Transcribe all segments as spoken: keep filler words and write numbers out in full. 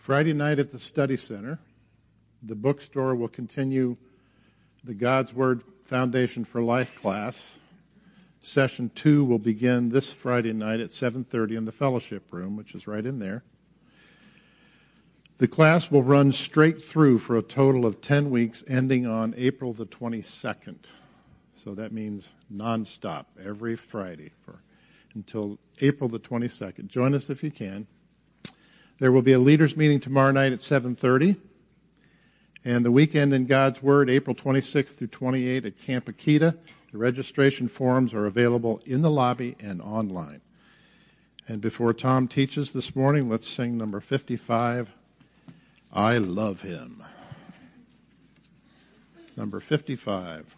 Friday night at the Study Center, the bookstore will continue the God's Word Foundation for Life class. Session two will begin this Friday night at seven thirty in the fellowship room, which is right in there. The class will run straight through for a total of ten weeks, ending on April the twenty-second. So that means nonstop, every Friday for until April the twenty-second. Join us if you can. There will be a leaders meeting tomorrow night at seven thirty. And the weekend in God's Word, April twenty-sixth through twenty-eighth at Camp Akita. The registration forms are available in the lobby and online. And before Tom teaches this morning, let's sing number fifty-five, I Love Him. Number fifty-five.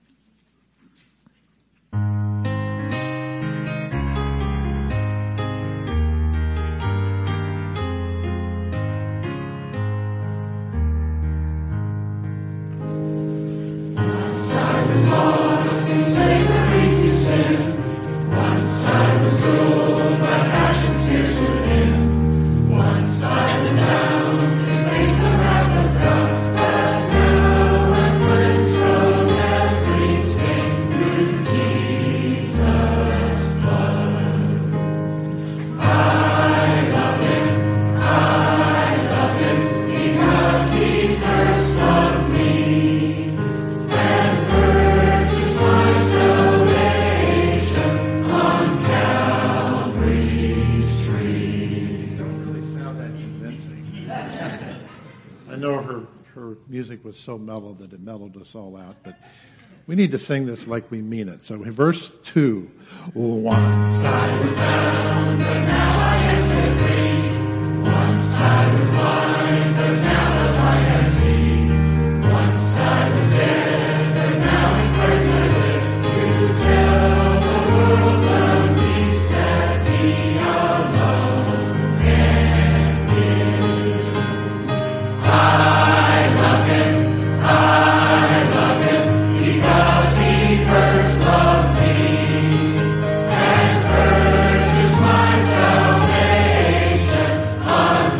Was so mellow that it mellowed us all out, but we need to sing this like we mean it. So verse two, once I was bound, but now I am set free. Once I was blind, but now the light I see. Once I was dead, but now in Christ I live, to tell the world the peace that He alone can give. I love Him. I love Him because He first loved me and purchased my salvation on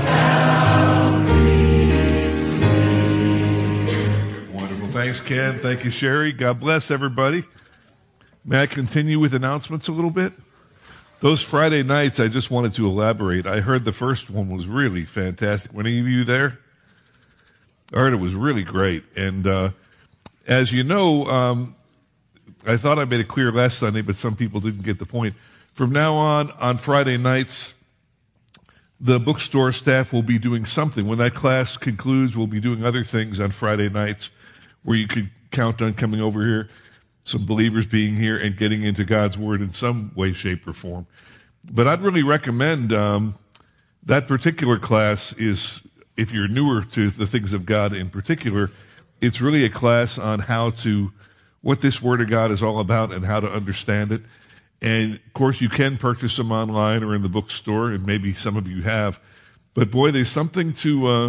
Calvary's tree. Wonderful. Thanks, Ken. Thank you, Sherry. God bless everybody. May I continue with announcements a little bit? Those Friday nights, I just wanted to elaborate. I heard the first one was really fantastic. Were any of you there? I heard it was really great. And uh, as you know, um, I thought I made it clear last Sunday, but some people didn't get the point. From now on, on Friday nights, the bookstore staff will be doing something. When that class concludes, we'll be doing other things on Friday nights where you could count on coming over here, some believers being here and getting into God's Word in some way, shape, or form. But I'd really recommend um, that particular class is... If you're newer to the things of God in particular, it's really a class on how to, what this Word of God is all about and how to understand it. And of course you can purchase them online or in the bookstore, and maybe some of you have. But boy, there's something to, uh,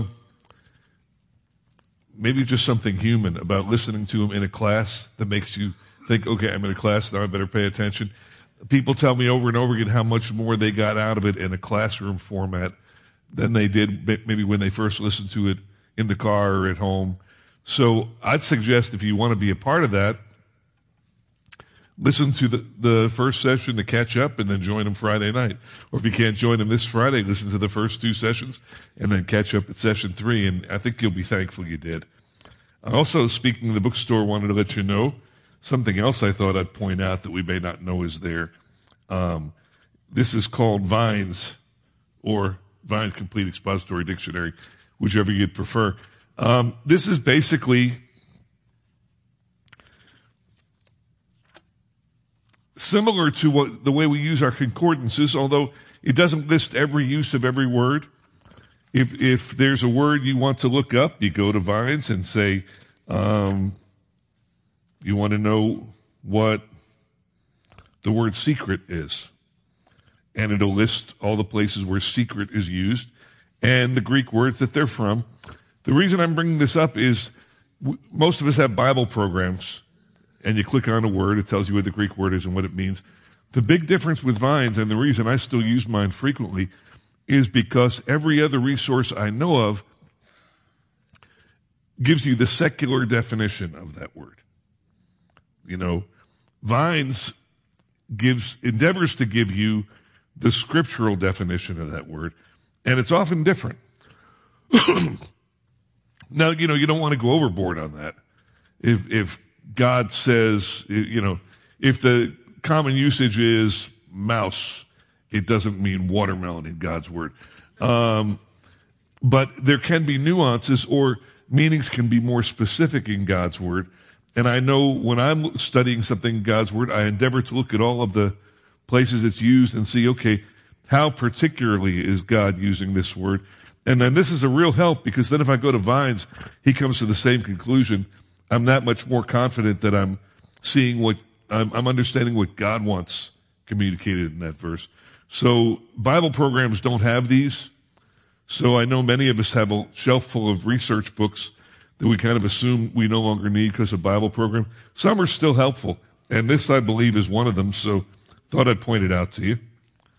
maybe just something human about listening to them in a class that makes you think, okay, I'm in a class now, I better pay attention. People tell me over and over again how much more they got out of it in a classroom format than they did maybe when they first listened to it in the car or at home. So I'd suggest if you want to be a part of that, listen to the, the first session to catch up and then join them Friday night. Or if you can't join them this Friday, listen to the first two sessions and then catch up at session three. And I think you'll be thankful you did. Also, speaking of the bookstore, wanted to let you know something else I thought I'd point out that we may not know is there. Um, this is called Vines, or Vine's Complete Expository Dictionary, whichever you'd prefer. Um, this is basically similar to what the way we use our concordances, although it doesn't list every use of every word. If if there's a word you want to look up, you go to Vines and say, um, you want to know what the word secret is. And it'll list all the places where secret is used and the Greek words that they're from. The reason I'm bringing this up is w- most of us have Bible programs, and you click on a word, it tells you what the Greek word is and what it means. The big difference with Vines, and the reason I still use mine frequently, is because every other resource I know of gives you the secular definition of that word. You know, Vines gives, endeavors to give you the scriptural definition of that word, and it's often different. Now, you know, you don't want to go overboard on that. If, if God says, you know, if the common usage is mouse, it doesn't mean watermelon in God's word. Um, but there can be nuances, or meanings can be more specific in God's word. And I know when I'm studying something in God's word, I endeavor to look at all of the places it's used and see, okay, how particularly is God using this word? And then this is a real help, because then if I go to Vines, he comes to the same conclusion. I'm that much more confident that I'm seeing what, I'm, I'm understanding what God wants communicated in that verse. So Bible programs don't have these. So I know many of us have a shelf full of research books that we kind of assume we no longer need because of Bible program. Some are still helpful, and this, I believe, is one of them, so thought I'd point it out to you.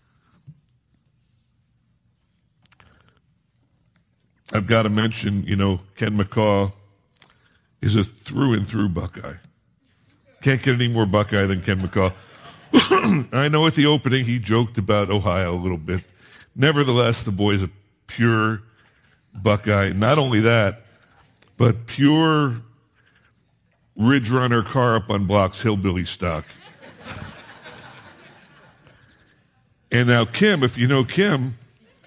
I've got to mention, you know, Ken McCaw is a through and through Buckeye. Can't get any more Buckeye than Ken McCaw. I know at the opening he joked about Ohio a little bit. Nevertheless, the boy's a pure Buckeye. Not only that, but pure Ridge Runner car up on blocks hillbilly stock. And now Kim, if you know Kim,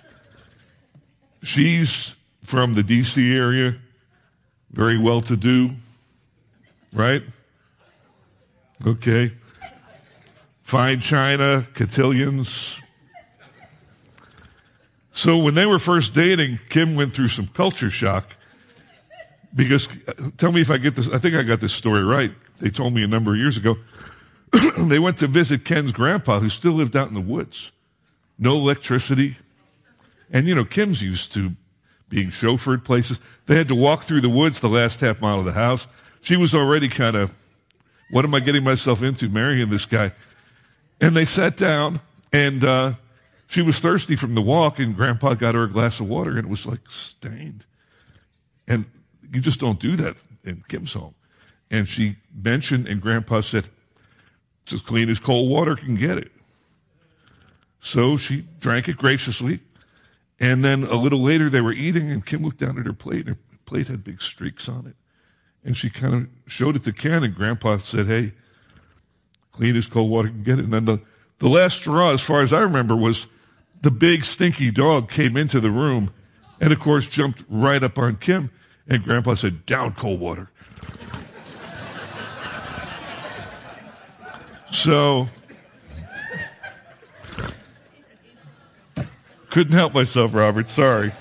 she's from the D C area, very well-to-do, right? Okay. Fine china, cotillions. So when they were first dating, Kim went through some culture shock. Because, tell me if I get this, I think I got this story right. They told me a number of years ago. They went to visit Ken's grandpa, who still lived out in the woods. No electricity. And, you know, Kim's used to being chauffeured places. They had to walk through the woods the last half mile of the house. She was already kind of, what am I getting myself into, marrying this guy? And they sat down, and uh she was thirsty from the walk, and Grandpa got her a glass of water, and it was like stained. And you just don't do that in Kim's home. And she mentioned, and Grandpa said, it's as clean as cold water can get it. So she drank it graciously. And then a little later they were eating, and Kim looked down at her plate, and her plate had big streaks on it. And she kind of showed it to Ken, and Grandpa said, hey, clean as cold water can get it. And then the, the last straw, as far as I remember, was the big stinky dog came into the room and, of course, jumped right up on Kim. And Grandpa said, down cold water. So, couldn't help myself, Robert. Sorry.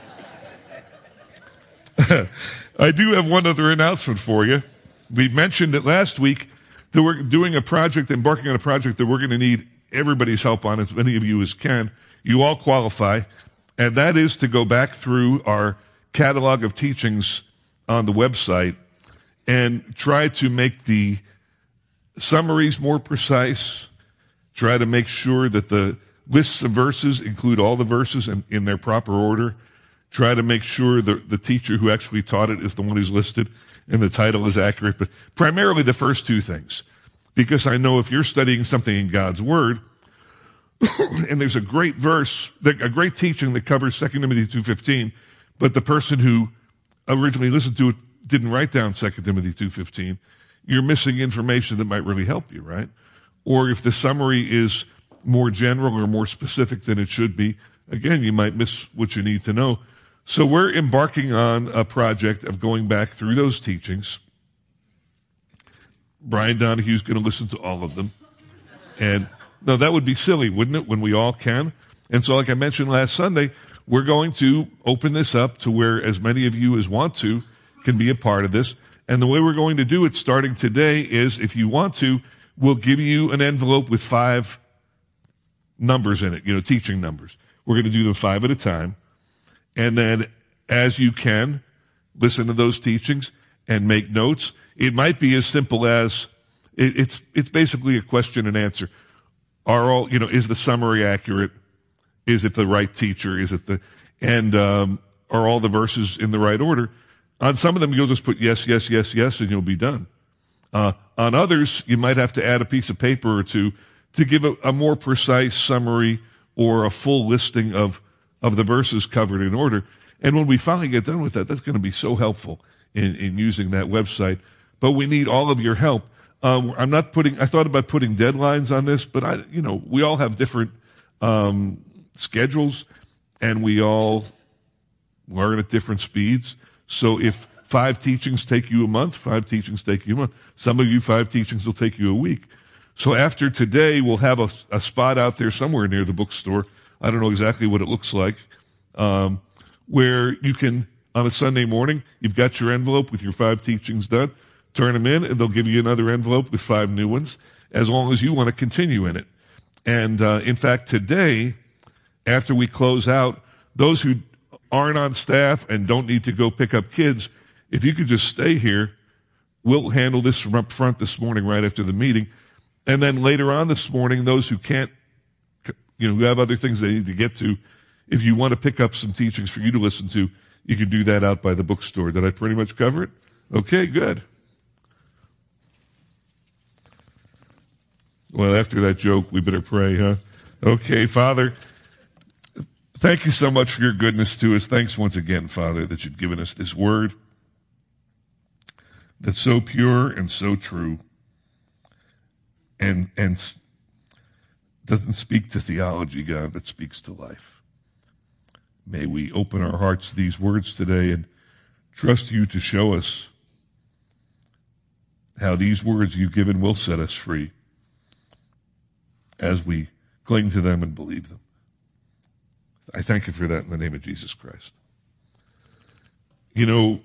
I do have one other announcement for you. We mentioned it last week that we're doing a project, embarking on a project that we're going to need everybody's help on, as many of you as can. You all qualify. And that is to go back through our catalog of teachings on the website and try to make the summaries more precise, try to make sure that the lists of verses include all the verses in, in their proper order, try to make sure the, the teacher who actually taught it is the one who's listed and the title is accurate, but primarily the first two things. Because I know if you're studying something in God's Word, and there's a great verse, a great teaching that covers Second Timothy two fifteen, but the person who originally listened to it didn't write down Second Timothy two fifteen, you're missing information that might really help you, right? Or if the summary is more general or more specific than it should be, again, you might miss what you need to know. So we're embarking on a project of going back through those teachings. Brian Donahue's going to listen to all of them. And no, that would be silly, wouldn't it, when we all can? And so like I mentioned last Sunday, we're going to open this up to where as many of you as want to can be a part of this. And the way we're going to do it starting today is, if you want to, we'll give you an envelope with five numbers in it, you know, teaching numbers. We're going to do them five at a time. And then as you can, listen to those teachings and make notes. It might be as simple as, it, it's, it's basically a question and answer. Are all, you know, is the summary accurate? Is it the right teacher? Is it the, and, um, are all the verses in the right order? On some of them, you'll just put yes, yes, yes, yes, and you'll be done. Uh, on others, you might have to add a piece of paper or two to give a, a more precise summary or a full listing of, of the verses covered in order. And when we finally get done with that, that's going to be so helpful in, in using that website. But we need all of your help. Um, I'm not putting, I thought about putting deadlines on this, but I, you know, we all have different, um, schedules and we all learn at different speeds. So if five teachings take you a month, five teachings take you a month. Some of you, five teachings will take you a week. So after today, we'll have a, a spot out there somewhere near the bookstore. I don't know exactly what it looks like, um, where you can, on a Sunday morning, you've got your envelope with your five teachings done. Turn them in, and they'll give you another envelope with five new ones, as long as you want to continue in it. And uh, in fact, today, after we close out, those who aren't on staff and don't need to go pick up kids, if you could just stay here, we'll handle this from up front this morning right after the meeting. And then later on this morning, those who can't, you know, who have other things they need to get to, if you want to pick up some teachings for you to listen to, you can do that out by the bookstore. Did I pretty much cover it? Okay, good. Well, after that joke, we better pray, huh? Okay, Father, thank you so much for your goodness to us. Thanks once again, Father, that you've given us this word that's so pure and so true and, and doesn't speak to theology, God, but speaks to life. May we open our hearts to these words today and trust you to show us how these words you've given will set us free as we cling to them and believe them. I thank you for that in the name of Jesus Christ. You know,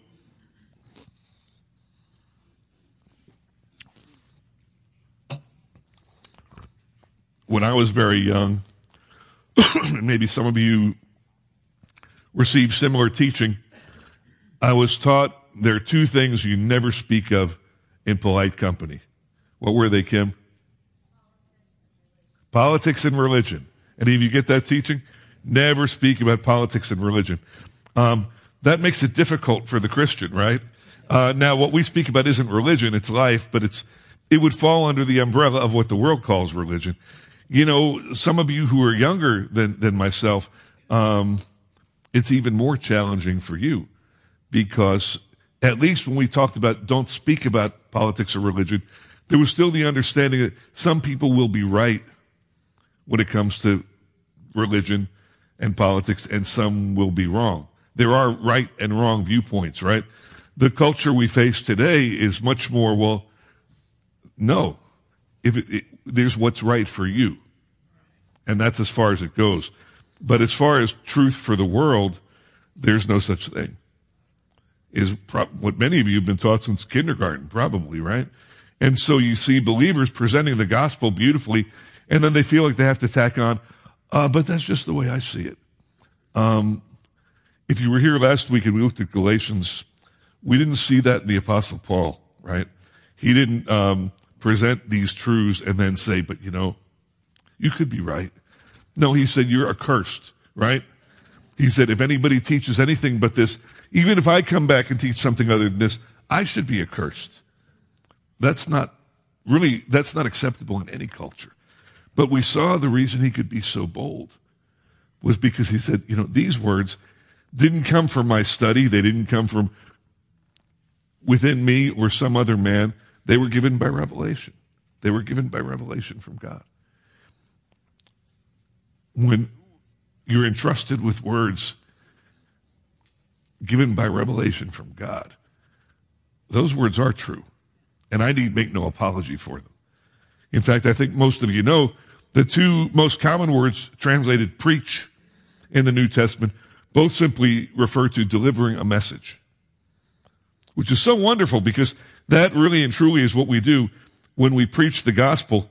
when I was very young, maybe some of you received similar teaching, I was taught there are two things you never speak of in polite company. What were they, Kim? Politics and religion. Any of you get that teaching? Never speak about politics and religion. Um, that makes it difficult for the Christian, right? Uh, now, what we speak about isn't religion, it's life, but it's it would fall under the umbrella of what the world calls religion. You know, some of you who are younger than, than myself, um, it's even more challenging for you because at least when we talked about don't speak about politics or religion, there was still the understanding that some people will be right when it comes to religion and politics, and some will be wrong. There are right and wrong viewpoints, right? The culture we face today is much more, well, no. If it, it, there's what's right for you. And that's as far as it goes. But as far as truth for the world, there's no such thing. Is pro- what many of you have been taught since kindergarten, probably, right? And so you see believers presenting the gospel beautifully, and then they feel like they have to tack on, uh, but that's just the way I see it. Um, if you were here last week and we looked at Galatians, we didn't see that in the Apostle Paul, right? He didn't um, present these truths and then say, but you know, you could be right. No, he said, you're accursed, right? He said, if anybody teaches anything but this, even if I come back and teach something other than this, I should be accursed. That's not really, that's not acceptable in any culture. But we saw the reason he could be so bold was because he said, you know, these words didn't come from my study. They didn't come from within me or some other man. They were given by revelation. They were given by revelation from God. When you're entrusted with words given by revelation from God, those words are true. And I need make no apology for them. In fact, I think most of you know the two most common words translated preach in the New Testament both simply refer to delivering a message, which is so wonderful because that really and truly is what we do when we preach the gospel.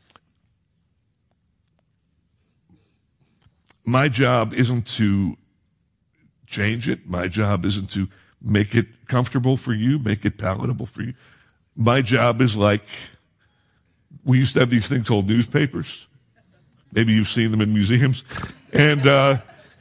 My job isn't to change it. My job isn't to make it comfortable for you, make it palatable for you. My job is like, we used to have these things called newspapers. Maybe you've seen them in museums. And, uh,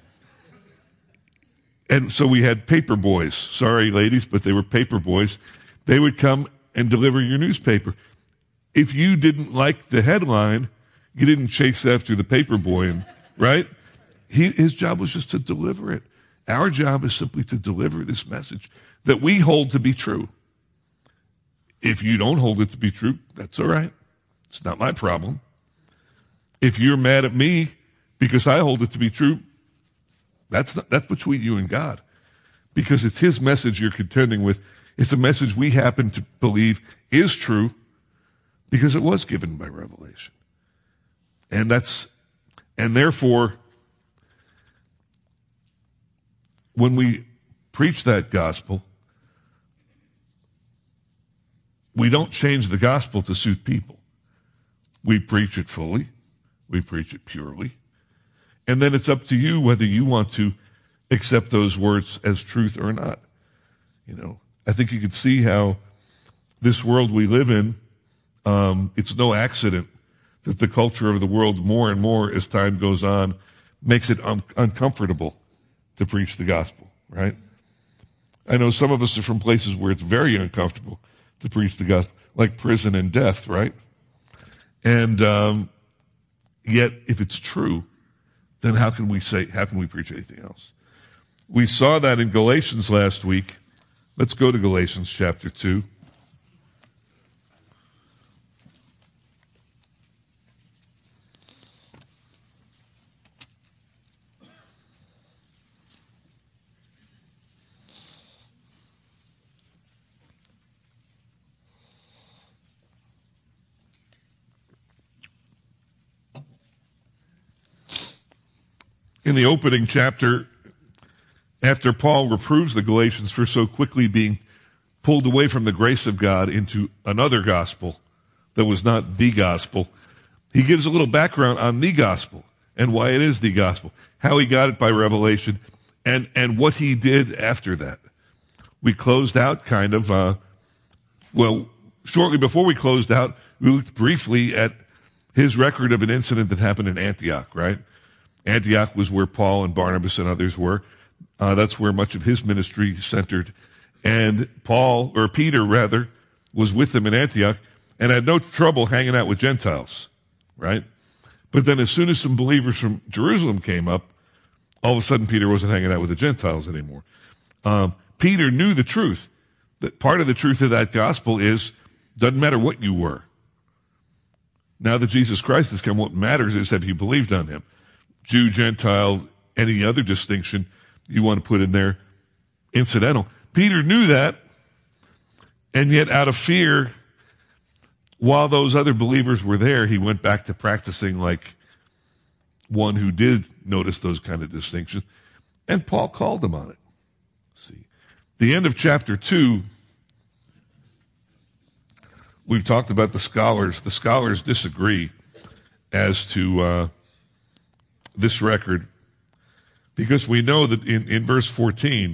and so we had paper boys. Sorry, ladies, but they were paper boys. They would come and deliver your newspaper. If you didn't like the headline, you didn't chase after the paper boy, and, right? He, his job was just to deliver it. Our job is simply to deliver this message that we hold to be true. If you don't hold it to be true, that's all right. It's not my problem. If you're mad at me because I hold it to be true, that's not, that's between you and God. Because it's his message you're contending with. It's a message we happen to believe is true because it was given by revelation. And that's, and therefore, when we preach that gospel, we don't change the gospel to suit people. We preach it fully. We preach it purely. And then it's up to you whether you want to accept those words as truth or not. You know, I think you can see how this world we live in, um, it's no accident that the culture of the world more and more as time goes on makes it un- uncomfortable to preach the gospel, right? I know some of us are from places where it's very uncomfortable to preach the gospel, like prison and death, right? And um, yet, if it's true, then how can we say, how can we preach anything else? We saw that in Galatians last week. Let's go to Galatians chapter two. In the opening chapter, after Paul reproves the Galatians for so quickly being pulled away from the grace of God into another gospel that was not the gospel, he gives a little background on the gospel and why it is the gospel, how he got it by revelation, and, and what he did after that. We closed out kind of, uh, well, shortly before we closed out, we looked briefly at his record of an incident that happened in Antioch, right? Antioch was where Paul and Barnabas and others were. Uh, that's where much of his ministry centered. And Paul, or Peter rather, was with them in Antioch and had no trouble hanging out with Gentiles, right? But then as soon as some believers from Jerusalem came up, all of a sudden Peter wasn't hanging out with the Gentiles anymore. Um, Peter knew the truth. That part of the truth of that gospel is, doesn't matter what you were. Now that Jesus Christ has come, what matters is have you believed on him. Jew, Gentile, any other distinction you want to put in there, incidental. Peter knew that, and yet out of fear, while those other believers were there, he went back to practicing like one who did notice those kind of distinctions, and Paul called him on it. See, the end of chapter two, we've talked about the scholars. The scholars disagree as to uh, this record, because we know that in, in verse fourteen,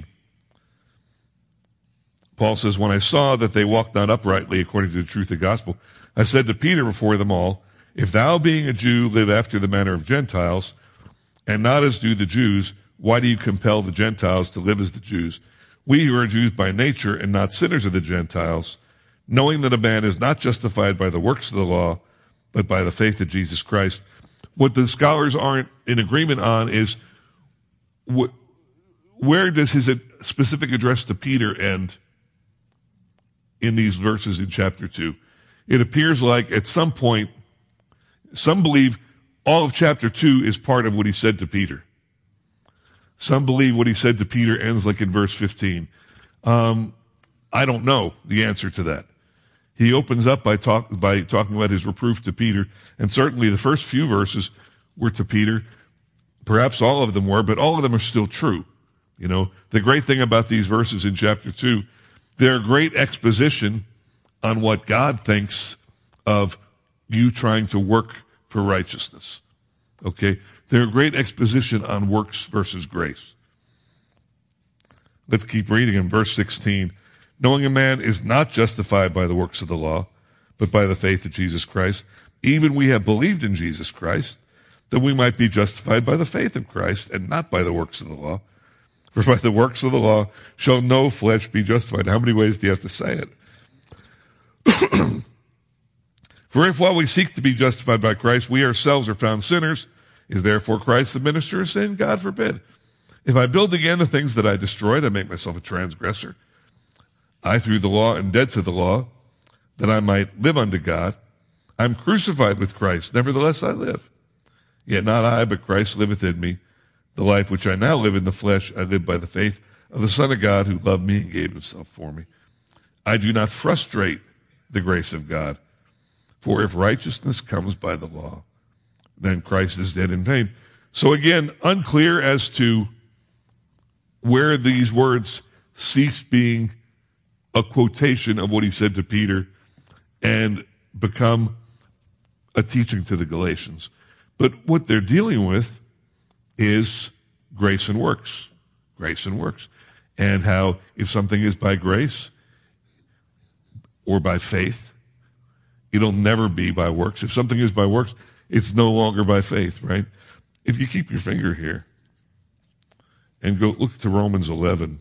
Paul says, when I saw that they walked not uprightly according to the truth of the gospel, I said to Peter before them all, if thou being a Jew live after the manner of Gentiles, and not as do the Jews, why do you compel the Gentiles to live as the Jews? We who are Jews by nature and not sinners of the Gentiles, knowing that a man is not justified by the works of the law, but by the faith of Jesus Christ. What the scholars aren't in agreement on is wh- where does his specific address to Peter end in these verses in chapter two? It appears like at some point, some believe all of chapter two is part of what he said to Peter. Some believe what he said to Peter ends like in verse fifteen. Um, I don't know the answer to that. He opens up by talk, by talking about his reproof to Peter, and certainly the first few verses were to Peter. Perhaps all of them were, but all of them are still true. You know, the great thing about these verses in chapter two, they're a great exposition on what God thinks of you trying to work for righteousness. Okay? They're a great exposition on works versus grace. Let's keep reading in verse sixteen. Knowing a man is not justified by the works of the law, but by the faith of Jesus Christ. Even we have believed in Jesus Christ, that we might be justified by the faith of Christ and not by the works of the law. For by the works of the law shall no flesh be justified. How many ways do you have to say it? For if while we seek to be justified by Christ, we ourselves are found sinners, is therefore Christ the minister of sin? God forbid. If I build again the things that I destroyed, I make myself a transgressor. I, through the law, am dead to the law, that I might live unto God. I am crucified with Christ, nevertheless I live. Yet not I, but Christ liveth in me. The life which I now live in the flesh, I live by the faith of the Son of God, who loved me and gave himself for me. I do not frustrate the grace of God. For if righteousness comes by the law, then Christ is dead in vain. So again, unclear as to where these words cease being a quotation of what he said to Peter and become a teaching to the Galatians. But what they're dealing with is grace and works. Grace and works. And how if something is by grace or by faith, it'll never be by works. If something is by works, it's no longer by faith, right? If you keep your finger here and go look to Romans eleven.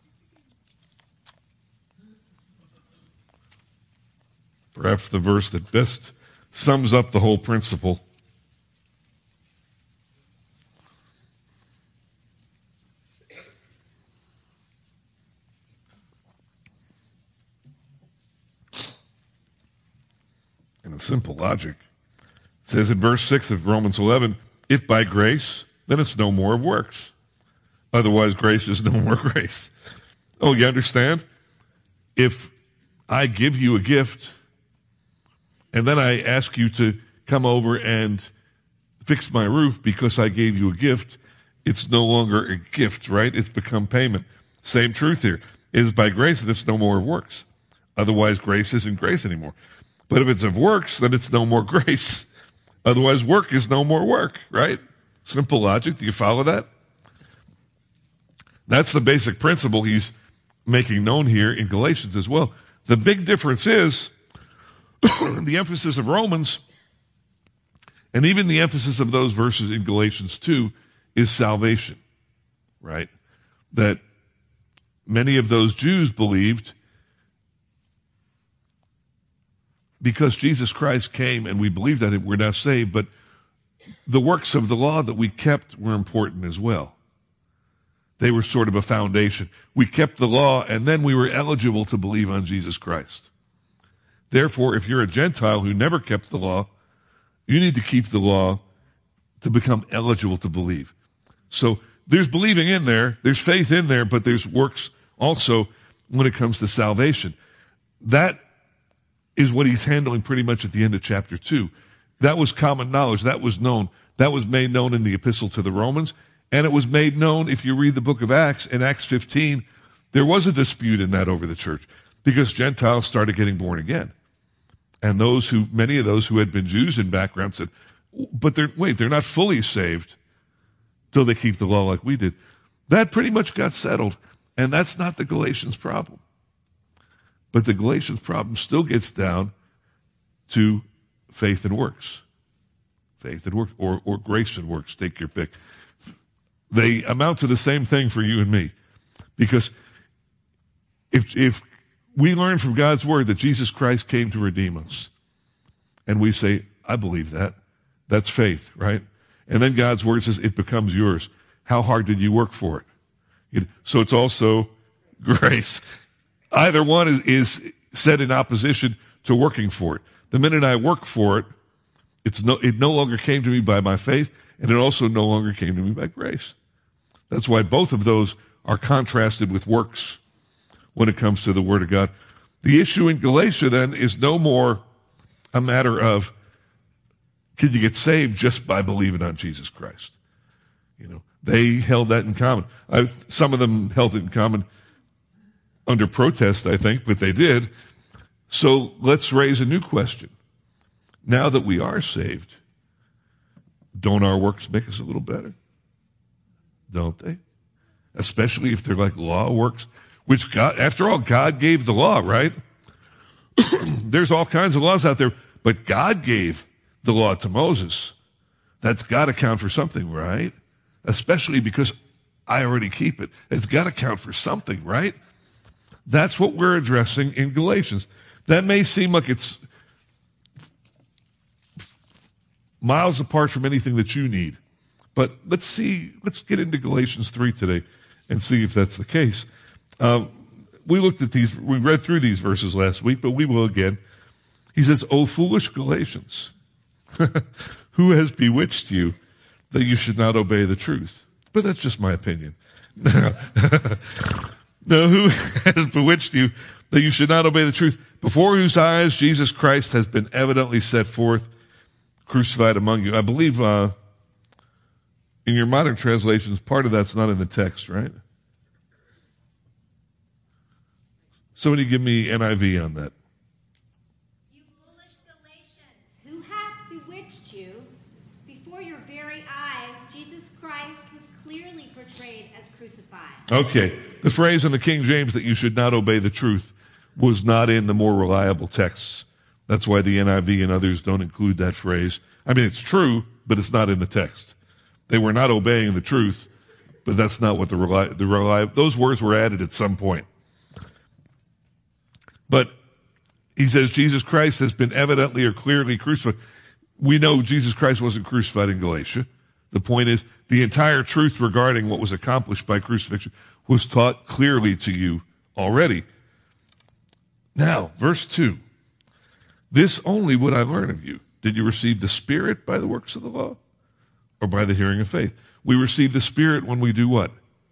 Perhaps the verse that best sums up the whole principle. And a simple logic. It says in verse six of Romans eleven, if by grace, then it's no more of works. Otherwise, grace is no more grace. Oh, you understand? If I give you a gift, and then I ask you to come over and fix my roof because I gave you a gift, it's no longer a gift, right? It's become payment. Same truth here. It is by grace that it's no more of works. Otherwise, grace isn't grace anymore. But if it's of works, then it's no more grace. Otherwise, work is no more work, right? Simple logic. Do you follow that? That's the basic principle he's making known here in Galatians as well. The big difference is the emphasis of Romans, and even the emphasis of those verses in Galatians two, is salvation, right? That many of those Jews believed because Jesus Christ came and we believe that we're now saved, but the works of the law that we kept were important as well. They were sort of a foundation. We kept the law and then we were eligible to believe on Jesus Christ. Therefore, if you're a Gentile who never kept the law, you need to keep the law to become eligible to believe. So there's believing in there, there's faith in there, but there's works also when it comes to salvation. That is what he's handling pretty much at the end of chapter two. That was common knowledge. That was known. That was made known in the epistle to the Romans. And it was made known, if you read the book of Acts, in Acts fifteen, there was a dispute in that over the church because Gentiles started getting born again. And those who, many of those who had been Jews in background said, but they're, wait, they're not fully saved till they keep the law like we did. That pretty much got settled. And that's not the Galatians' problem. But the Galatians' problem still gets down to faith and works. Faith and works, or, or grace and works, take your pick. They amount to the same thing for you and me. Because if, if we learn from God's word that Jesus Christ came to redeem us, and we say, I believe that, that's faith, right? And then God's word says it becomes yours. How hard did you work for it? So it's also grace. Either one is, is set in opposition to working for it. The minute I work for it, it's no, it no longer came to me by my faith, and it also no longer came to me by grace. That's why both of those are contrasted with works when it comes to the Word of God. The issue in Galatia then is no more a matter of can you get saved just by believing on Jesus Christ. You know, they held that in common. I, some of them held it in common under protest, I think, but they did. So let's raise a new question. Now that we are saved, don't our works make us a little better? Don't they? Especially if they're like law works, which God, after all, God gave the law, right? There's all kinds of laws out there, but God gave the law to Moses. That's got to count for something, right? Especially because I already keep it. It's got to count for something, right? That's what we're addressing in Galatians. That may seem like it's miles apart from anything that you need. But let's see, let's get into Galatians three today and see if that's the case. Um, we looked at these, we read through these verses last week, but we will again. He says, "O foolish Galatians, who has bewitched you that you should not obey the truth?" But that's just my opinion. No, who has bewitched you that you should not obey the truth, before whose eyes Jesus Christ has been evidently set forth, crucified among you. I believe uh, in your modern translations, part of that's not in the text, right? Somebody give me N I V on that. You foolish Galatians, who hath bewitched you? Before your very eyes, Jesus Christ was clearly portrayed as crucified. Okay. The phrase in the King James that you should not obey the truth was not in the more reliable texts. That's why the N I V and others don't include that phrase. I mean, it's true, but it's not in the text. They were not obeying the truth, but that's not what the reli- the reliable, those words were added at some point. But he says Jesus Christ has been evidently or clearly crucified. We know Jesus Christ wasn't crucified in Galatia. The point is, the entire truth regarding what was accomplished by crucifixion was taught clearly to you already. Now, verse two. This only would I learn of you. Did you receive the Spirit by the works of the law, or by the hearing of faith? We receive the Spirit when we do what?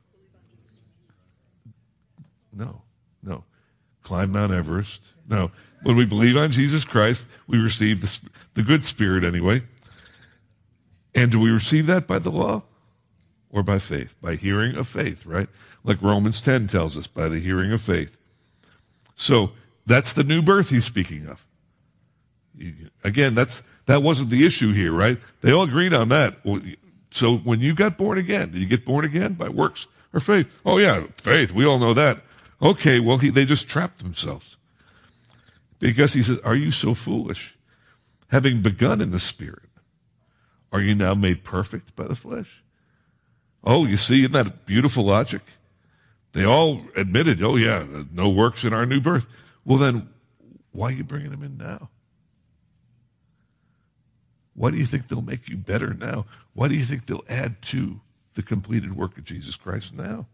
No, no. Climb Mount Everest. No. When we believe on Jesus Christ, we receive the, the good Spirit anyway. And do we receive that by the law or by faith? By hearing of faith, right? Like Romans ten tells us, by the hearing of faith. So that's the new birth he's speaking of. Again, that's that wasn't the issue here, right? They all agreed on that. So when you got born again, did you get born again by works or faith? Oh yeah, faith. We all know that. Okay, well, he, they just trapped themselves. Because he says, are you so foolish? Having begun in the Spirit, are you now made perfect by the flesh? Oh, you see, isn't that beautiful logic? They all admitted, oh yeah, no works in our new birth. Well then, why are you bringing them in now? Why do you think they'll make you better now? Why do you think they'll add to the completed work of Jesus Christ now?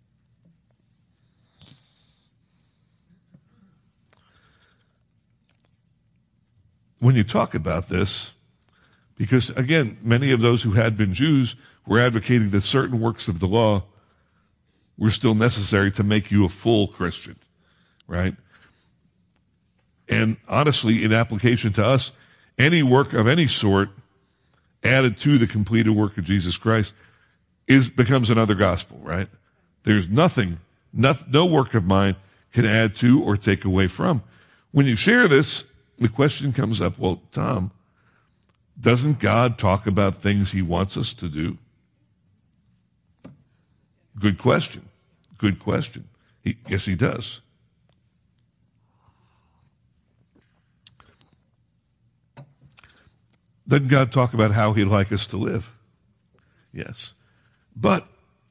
When you talk about this, because again, many of those who had been Jews were advocating that certain works of the law were still necessary to make you a full Christian, right? And honestly, in application to us, any work of any sort added to the completed work of Jesus Christ is becomes another gospel, right? There's nothing, no, no work of mine can add to or take away from. When you share this, the question comes up, well, Tom, doesn't God talk about things he wants us to do? Good question. Good question. He, yes, he does. Doesn't God talk about how he'd like us to live? Yes. But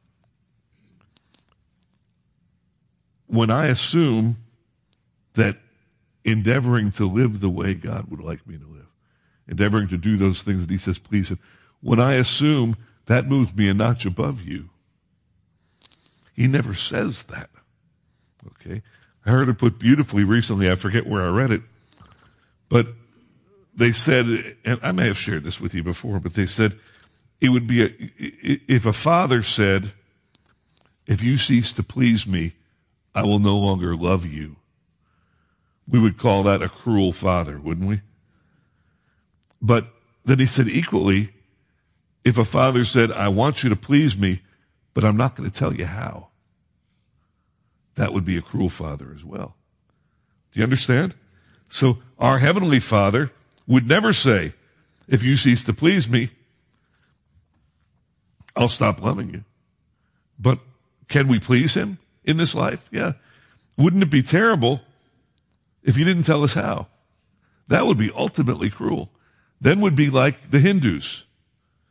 when I assume that endeavoring to live the way God would like me to live, endeavoring to do those things that he says please him, when I assume that moves me a notch above you, he never says that. Okay? I heard it put beautifully recently. I forget where I read it. But they said, and I may have shared this with you before, but they said it would be a, if a father said, if you cease to please me, I will no longer love you. We would call that a cruel father, wouldn't we? But then he said equally, if a father said, I want you to please me, but I'm not going to tell you how, that would be a cruel father as well. Do you understand? So our heavenly Father would never say, if you cease to please me, I'll stop loving you. But can we please him in this life? Yeah. Wouldn't it be terrible if he didn't tell us how? That would be ultimately cruel. Then would be like the Hindus.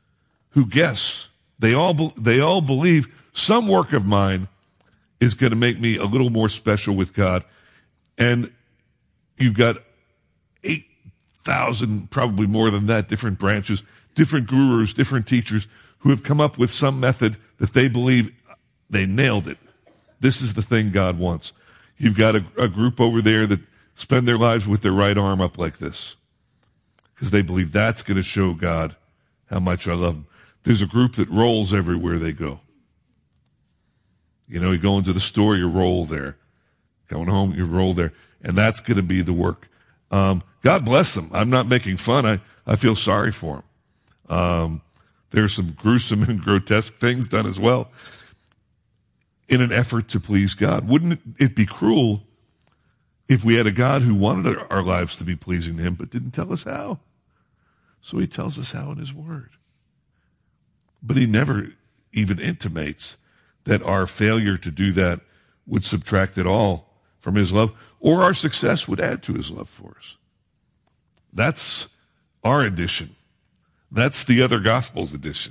who guess. They all, be, they all believe some work of mine is going to make me a little more special with God. And you've got eight thousand, probably more than that, different branches, different gurus, different teachers who have come up with some method that they believe they nailed it. This is the thing God wants. You've got a, a group over there that spend their lives with their right arm up like this because they believe that's going to show God how much I love him. There's a group that rolls everywhere they go. You know, you go into the store, you roll there. Going home, you roll there. And that's going to be the work. Um, God bless them. I'm not making fun. I, I feel sorry for them. Um, there's some gruesome and grotesque things done as well in an effort to please God. Wouldn't it be cruel if we had a God who wanted our lives to be pleasing to him but didn't tell us how? So he tells us how in his word. But he never even intimates that our failure to do that would subtract it all from his love, or our success would add to his love for us. That's our edition. That's the other Gospels edition.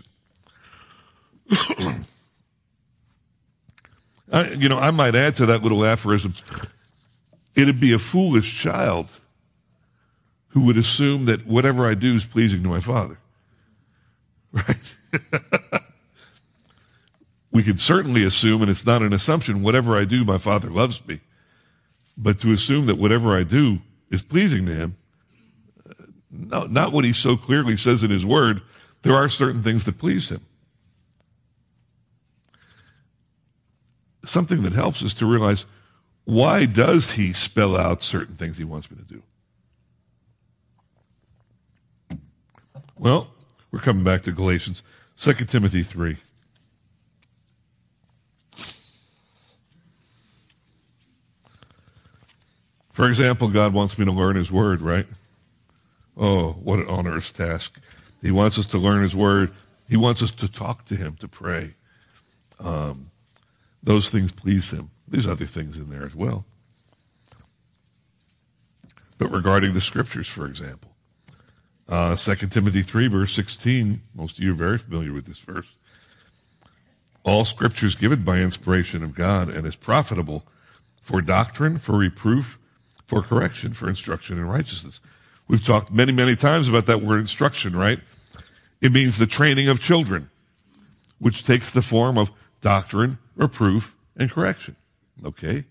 I, you know, I might add to that little aphorism, it'd be a foolish child who would assume that whatever I do is pleasing to my Father. Right? We could certainly assume, and it's not an assumption, whatever I do, my Father loves me. But to assume that whatever I do is pleasing to him, no, not what he so clearly says in his word. There are certain things that please him. Something that helps is to realize, why does he spell out certain things he wants me to do? Well, we're coming back to Galatians, Second Timothy three. For example, God wants me to learn his word, right? Oh, what an onerous task. He wants us to learn his word. He wants us to talk to him, to pray. Um, those things please him. There's other things in there as well. But regarding the scriptures, for example, uh, Second Timothy three, verse sixteen, most of you are very familiar with this verse. All scripture is given by inspiration of God and is profitable for doctrine, for reproof, for correction, for instruction in righteousness. We've talked many, many times about that word instruction, right? It means the training of children, which takes the form of doctrine, reproof, and correction. Okay?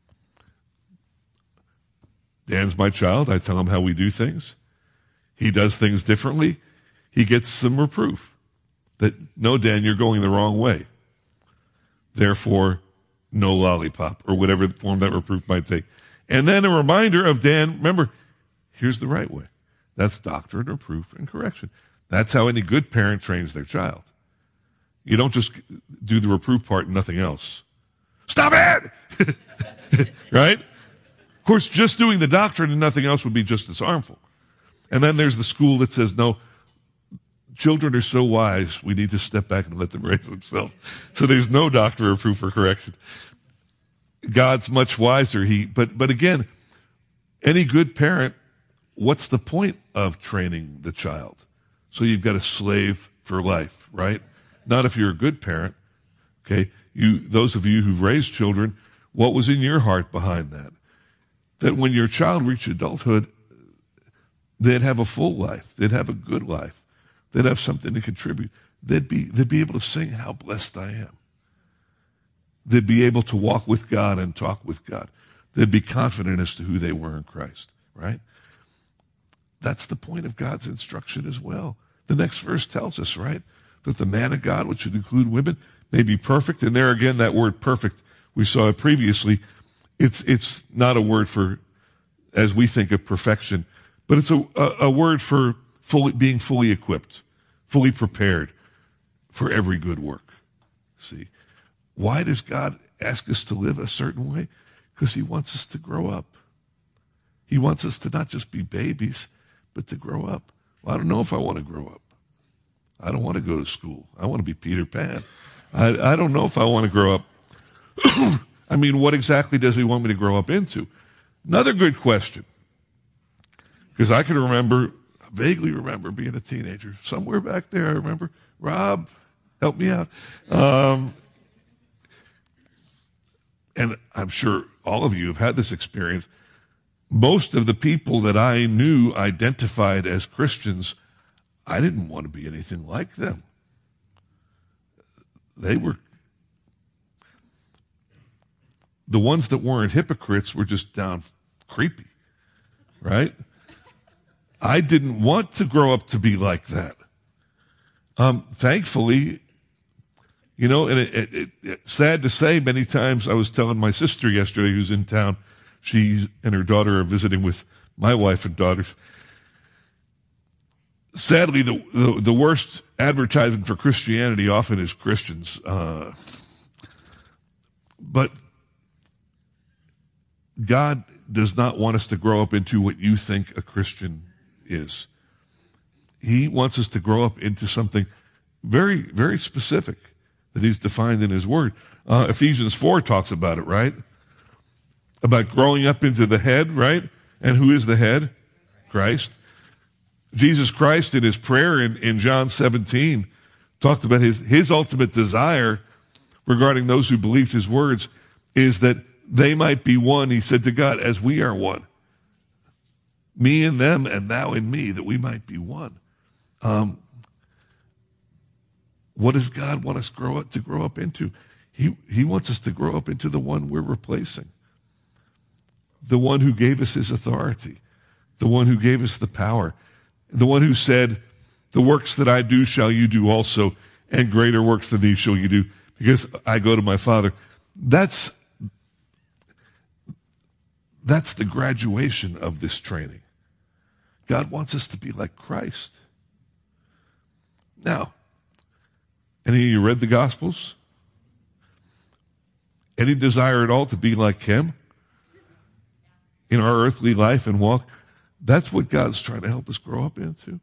Dan's my child. I tell him how we do things. He does things differently. He gets some reproof that, no, Dan, you're going the wrong way. Therefore, no lollipop, or whatever form that reproof might take. And then a reminder of, Dan, remember, here's the right way. That's doctrine, reproof, and correction. That's how any good parent trains their child. You don't just do the reproof part and nothing else. Stop it! Right? Of course, just doing the doctrine and nothing else would be just as harmful. And then there's the school that says, no, children are so wise, we need to step back and let them raise themselves. So there's no doctrine, reproof, or correction. God's much wiser. He, but, but again, any good parent, what's the point of training the child? So you've got a slave for life, right? Not if you're a good parent. Okay. You, those of you who've raised children, what was in your heart behind that? That when your child reached adulthood, they'd have a full life. They'd have a good life. They'd have something to contribute. They'd be, they'd be able to sing, how blessed I am. They'd be able to walk with God and talk with God. They'd be confident as to who they were in Christ, right? That's the point of God's instruction as well. The next verse tells us, right, that the man of God, which would include women, may be perfect. And there again, that word perfect, we saw it previously. It's, it's not a word for, as we think of perfection, but it's a, a, a word for fully, being fully equipped, fully prepared for every good work. See? Why does God ask us to live a certain way? Because he wants us to grow up. He wants us to not just be babies, but to grow up. Well, I don't know if I want to grow up. I don't want to go to school. I want to be Peter Pan. I, I don't know if I want to grow up. I mean, what exactly does he want me to grow up into? Another good question. Because I can remember, vaguely remember being a teenager. Somewhere back there, I remember Rob, help me out. Um, and I'm sure all of you have had this experience. Most of the people that I knew identified as Christians, I didn't want to be anything like them. They were, the ones that weren't hypocrites were just down creepy, right? I didn't want to grow up to be like that. Um, thankfully, you know, and it, it, it, it's sad to say, many times I was telling my sister yesterday who's in town, she and her daughter are visiting with my wife and daughters. Sadly, the, the, the worst advertisement for Christianity often is Christians. Uh, but God does not want us to grow up into what you think a Christian is. He wants us to grow up into something very, very specific that he's defined in his word. Uh, Ephesians four talks about it, right? About growing up into the head, right? And who is the head? Christ. Jesus Christ in his prayer in, in John seventeen talked about his, his ultimate desire regarding those who believed his words is that they might be one, he said to God, as we are one. Me and them and thou in me, that we might be one. Um, what does God want us grow up to grow up into? He, he wants us to grow up into the one we're replacing. The one who gave us his authority. The one who gave us the power. The one who said, the works that I do shall you do also, and greater works than these shall you do, because I go to my Father. That's, that's the graduation of this training. God wants us to be like Christ. Now, any of you read the Gospels? Any desire at all to be like him in our earthly life and walk? That's what God's trying to help us grow up into.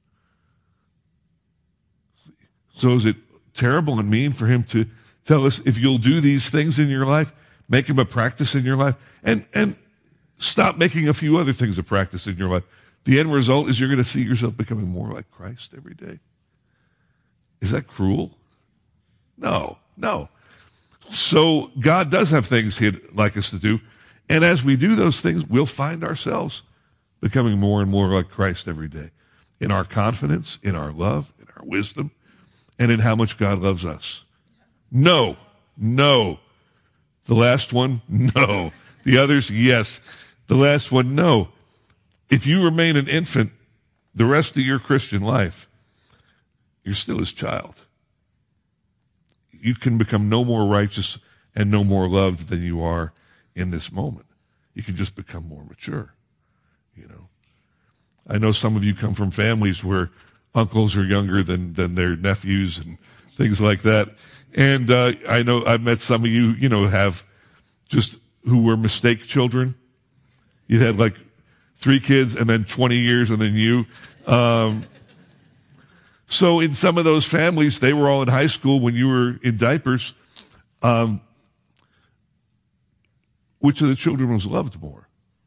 So is it terrible and mean for him to tell us, if you'll do these things in your life, make them a practice in your life, and, and stop making a few other things a practice in your life? The end result is you're going to see yourself becoming more like Christ every day. Is that cruel? No, no. So God does have things he'd like us to do. And as we do those things, we'll find ourselves becoming more and more like Christ every day. In our confidence, in our love, in our wisdom, and in how much God loves us. No, no. The last one, no. The others, yes. The last one, no. If you remain an infant the rest of your Christian life, you're still his child. You can become no more righteous and no more loved than you are in this moment. You can just become more mature, you know. I know some of you come from families where uncles are younger than, than their nephews and things like that. And uh, I know I've met some of you, you know, have just who were mistake children. You had like three kids and then twenty years and then you. Um, so in some of those families, they were all in high school when you were in diapers. Um, which of the children was loved more?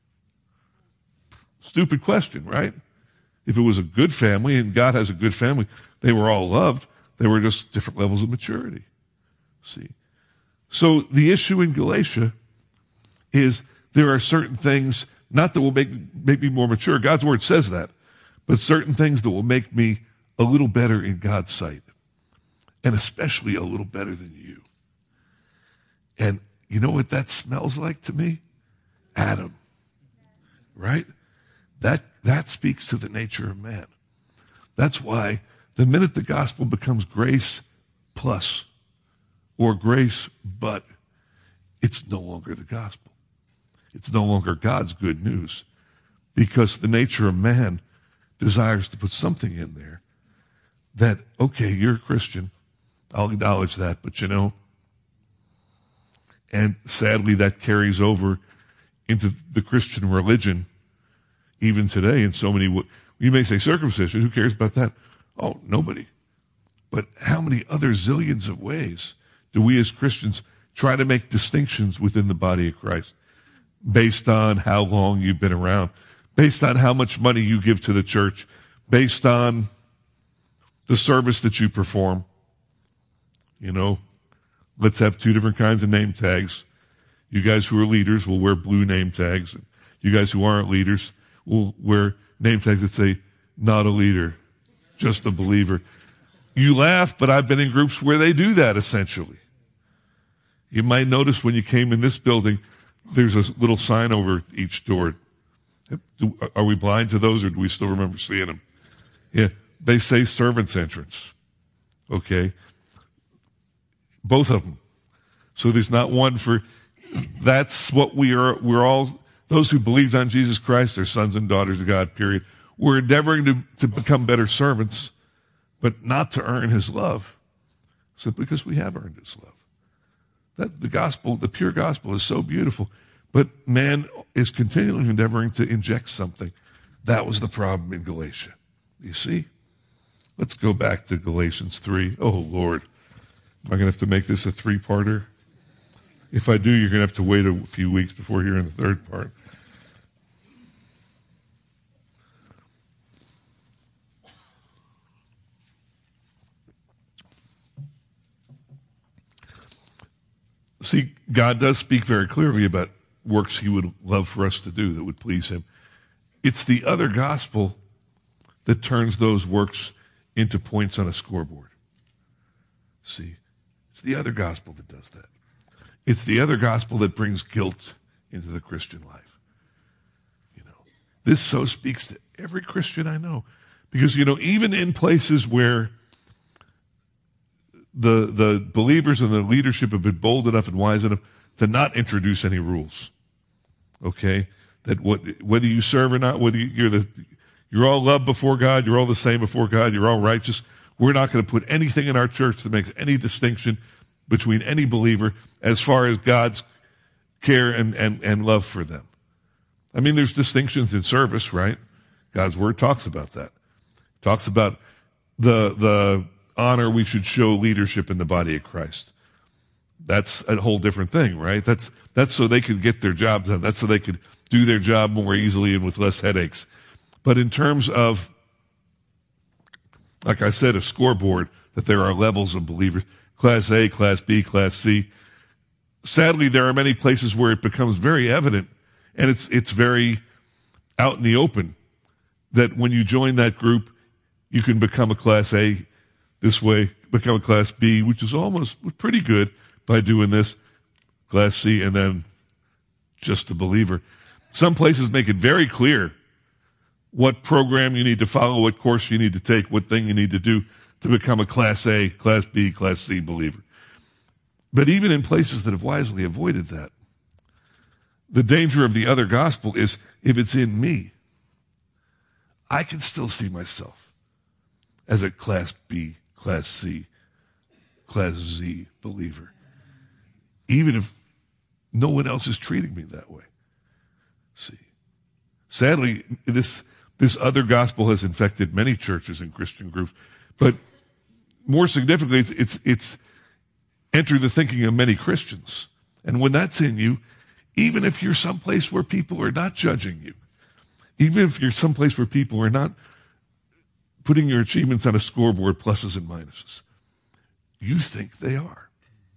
Stupid question, right? If it was a good family, and God has a good family, they were all loved. They were just different levels of maturity. See? So the issue in Galatia is there are certain things, not that will make, make me more mature. God's word says that. But certain things that will make me a little better in God's sight. And especially a little better than you. And you know what that smells like to me? Adam. Right? That, that speaks to the nature of man. That's why the minute the gospel becomes grace plus or grace but, it's no longer the gospel. It's no longer God's good news, because the nature of man desires to put something in there that, okay, you're a Christian. I'll acknowledge that, but you know, and sadly that carries over into the Christian religion even today in so many, you may say circumcision, who cares about that? Oh, nobody. But how many other zillions of ways do we as Christians try to make distinctions within the body of Christ based on how long you've been around, based on how much money you give to the church, based on the service that you perform. You know, let's have two different kinds of name tags. You guys who are leaders will wear blue name tags. You guys who aren't leaders will wear name tags that say, not a leader, just a believer. You laugh, but I've been in groups where they do that essentially. You might notice when you came in this building, there's a little sign over each door. Are we blind to those, or do we still remember seeing them? Yeah, they say servant's entrance. Okay. Both of them. So there's not one for, that's what we are, we're all, those who believed on Jesus Christ are sons and daughters of God, period. We're endeavoring to, to become better servants, but not to earn his love, simply because we have earned his love. That the gospel, the pure gospel is so beautiful, but man is continually endeavoring to inject something. That was the problem in Galatia. You see? Let's go back to Galatians three. Oh, Lord. Am I going to have to make this a three-parter? If I do, you're going to have to wait a few weeks before hearing the third part. See, God does speak very clearly about works he would love for us to do that would please him. It's the other gospel that turns those works into points on a scoreboard. See, it's the other gospel that does that. It's the other gospel that brings guilt into the Christian life. You know, this so speaks to every Christian I know. Because, you know, even in places where the the believers and the leadership have been bold enough and wise enough to not introduce any rules. Okay? That what whether you serve or not, whether you're the you're all loved before God, you're all the same before God, you're all righteous. We're not going to put anything in our church that makes any distinction between any believer as far as God's care and, and, and love for them. I mean, there's distinctions in service, right? God's word talks about that. It talks about the, the honor we should show leadership in the body of Christ. That's a whole different thing, right? That's, that's so they could get their job done. That's so they could do their job more easily and with less headaches. But in terms of, like I said, a scoreboard, that there are levels of believers, Class A, Class B, Class C. Sadly, there are many places where it becomes very evident, and it's it's very out in the open, that when you join that group, you can become a Class A this way, become a Class B, which is almost pretty good by doing this, Class C, and then just a believer. Some places make it very clear what program you need to follow, what course you need to take, what thing you need to do to become a Class A, Class B, Class C believer. But even in places that have wisely avoided that, the danger of the other gospel is if it's in me, I can still see myself as a Class B, Class C, Class Z believer, even if no one else is treating me that way. See, sadly, this this other gospel has infected many churches and Christian groups, but more significantly, it's it's it's entered the thinking of many Christians. And when that's in you, even if you're someplace where people are not judging you, even if you're someplace where people are not putting your achievements on a scoreboard, pluses and minuses, you think they are.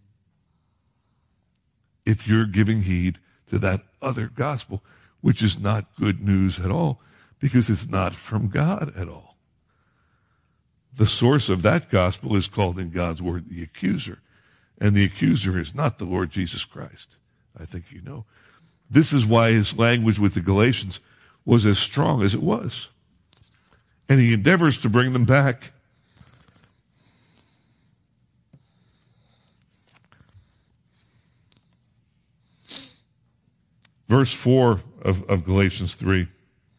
If you're giving heed to that other gospel, which is not good news at all, because it's not from God at all. The source of that gospel is called in God's word the accuser. And the accuser is not the Lord Jesus Christ. I think you know. This is why his language with the Galatians was as strong as it was. And he endeavors to bring them back. Verse four of, of Galatians three.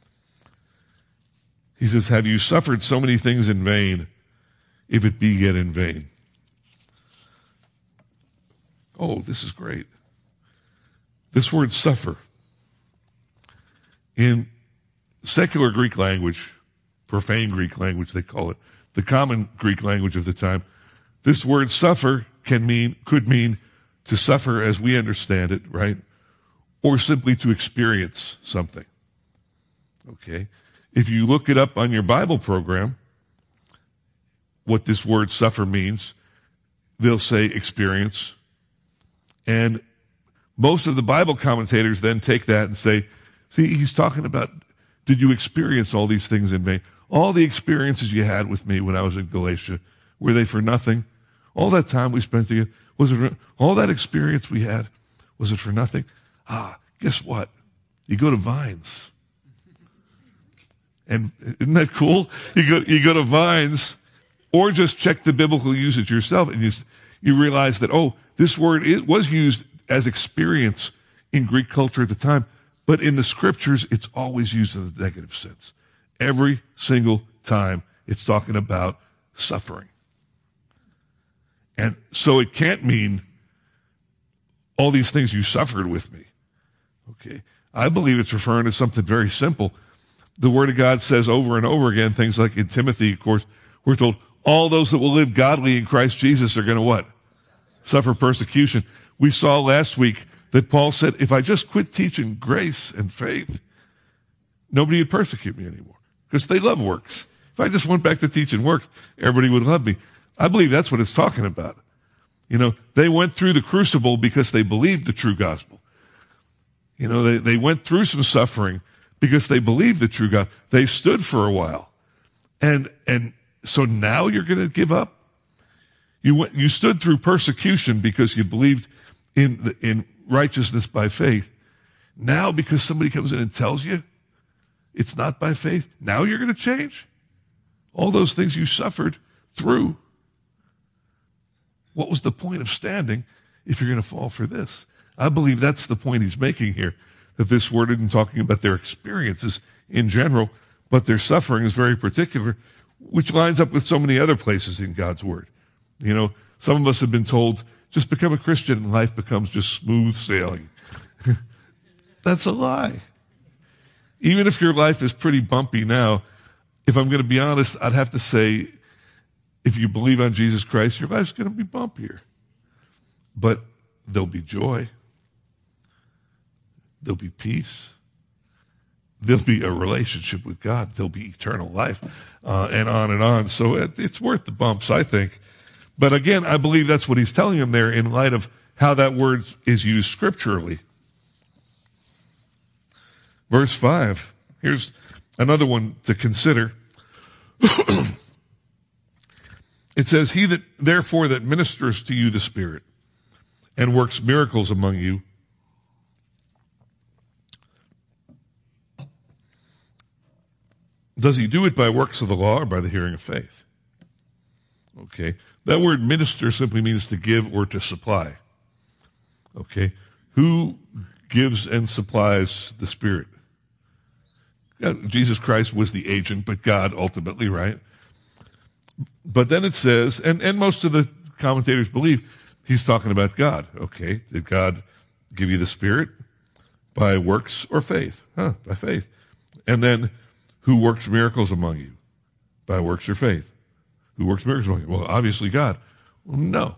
He says, have you suffered so many things in vain, if it be yet in vain? Oh, this is great. This word suffer, in secular Greek language, profane Greek language they call it, the common Greek language of the time, this word suffer can mean, could mean to suffer as we understand it, right? Or simply to experience something. Okay? If you look it up on your Bible program, what this word suffer means. They'll say experience. And most of the Bible commentators then take that and say, see, he's talking about, did you experience all these things in vain? All the experiences you had with me when I was in Galatia, were they for nothing? All that time we spent together, was it for, all that experience we had, was it for nothing? Ah, guess what? You go to Vines. And isn't that cool? You go, you go to Vines, or just check the biblical usage yourself, and you, you realize that, oh, this word it was used as experience in Greek culture at the time, but in the scriptures, it's always used in the negative sense. Every single time it's talking about suffering. And so it can't mean all these things you suffered with me. Okay. I believe it's referring to something very simple. The Word of God says over and over again, things like in Timothy, of course, we're told all those that will live godly in Christ Jesus are going to what? Suffer persecution. We saw last week that Paul said, if I just quit teaching grace and faith, nobody would persecute me anymore because they love works. If I just went back to teaching works, everybody would love me. I believe that's what it's talking about. You know, they went through the crucible because they believed the true gospel. You know, they, they went through some suffering because they believed the true God. They stood for a while. And, and so now you're going to give up? You went, you stood through persecution because you believed in the, in righteousness by faith. Now because somebody comes in and tells you it's not by faith, now you're going to change? All those things you suffered through. What was the point of standing if you're going to fall for this? I believe that's the point he's making here, that this word isn't talking about their experiences in general, but their suffering is very particular, which lines up with so many other places in God's word. You know, some of us have been told, just become a Christian and life becomes just smooth sailing. That's a lie. Even if your life is pretty bumpy now, if I'm going to be honest, I'd have to say, if you believe on Jesus Christ, your life's going to be bumpier. But there'll be joy. There'll be peace. There'll be a relationship with God. There'll be eternal life, uh, and on and on. So it, it's worth the bumps, I think. But again, I believe that's what he's telling him there in light of how that word is used scripturally. Verse five. Here's another one to consider. It says, he that therefore that ministers to you the Spirit and works miracles among you, does he do it by works of the law or by the hearing of faith? Okay. That word minister simply means to give or to supply. Okay. Who gives and supplies the Spirit? Jesus Christ was the agent, but God ultimately, right? But then it says, and, and most of the commentators believe he's talking about God. Okay. Did God give you the Spirit by works or faith? Huh, by faith. And then, who works miracles among you? By works or faith? Who works miracles among you? Well, obviously God. Well, no.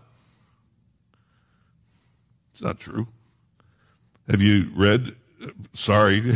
It's not true. Have you read, sorry,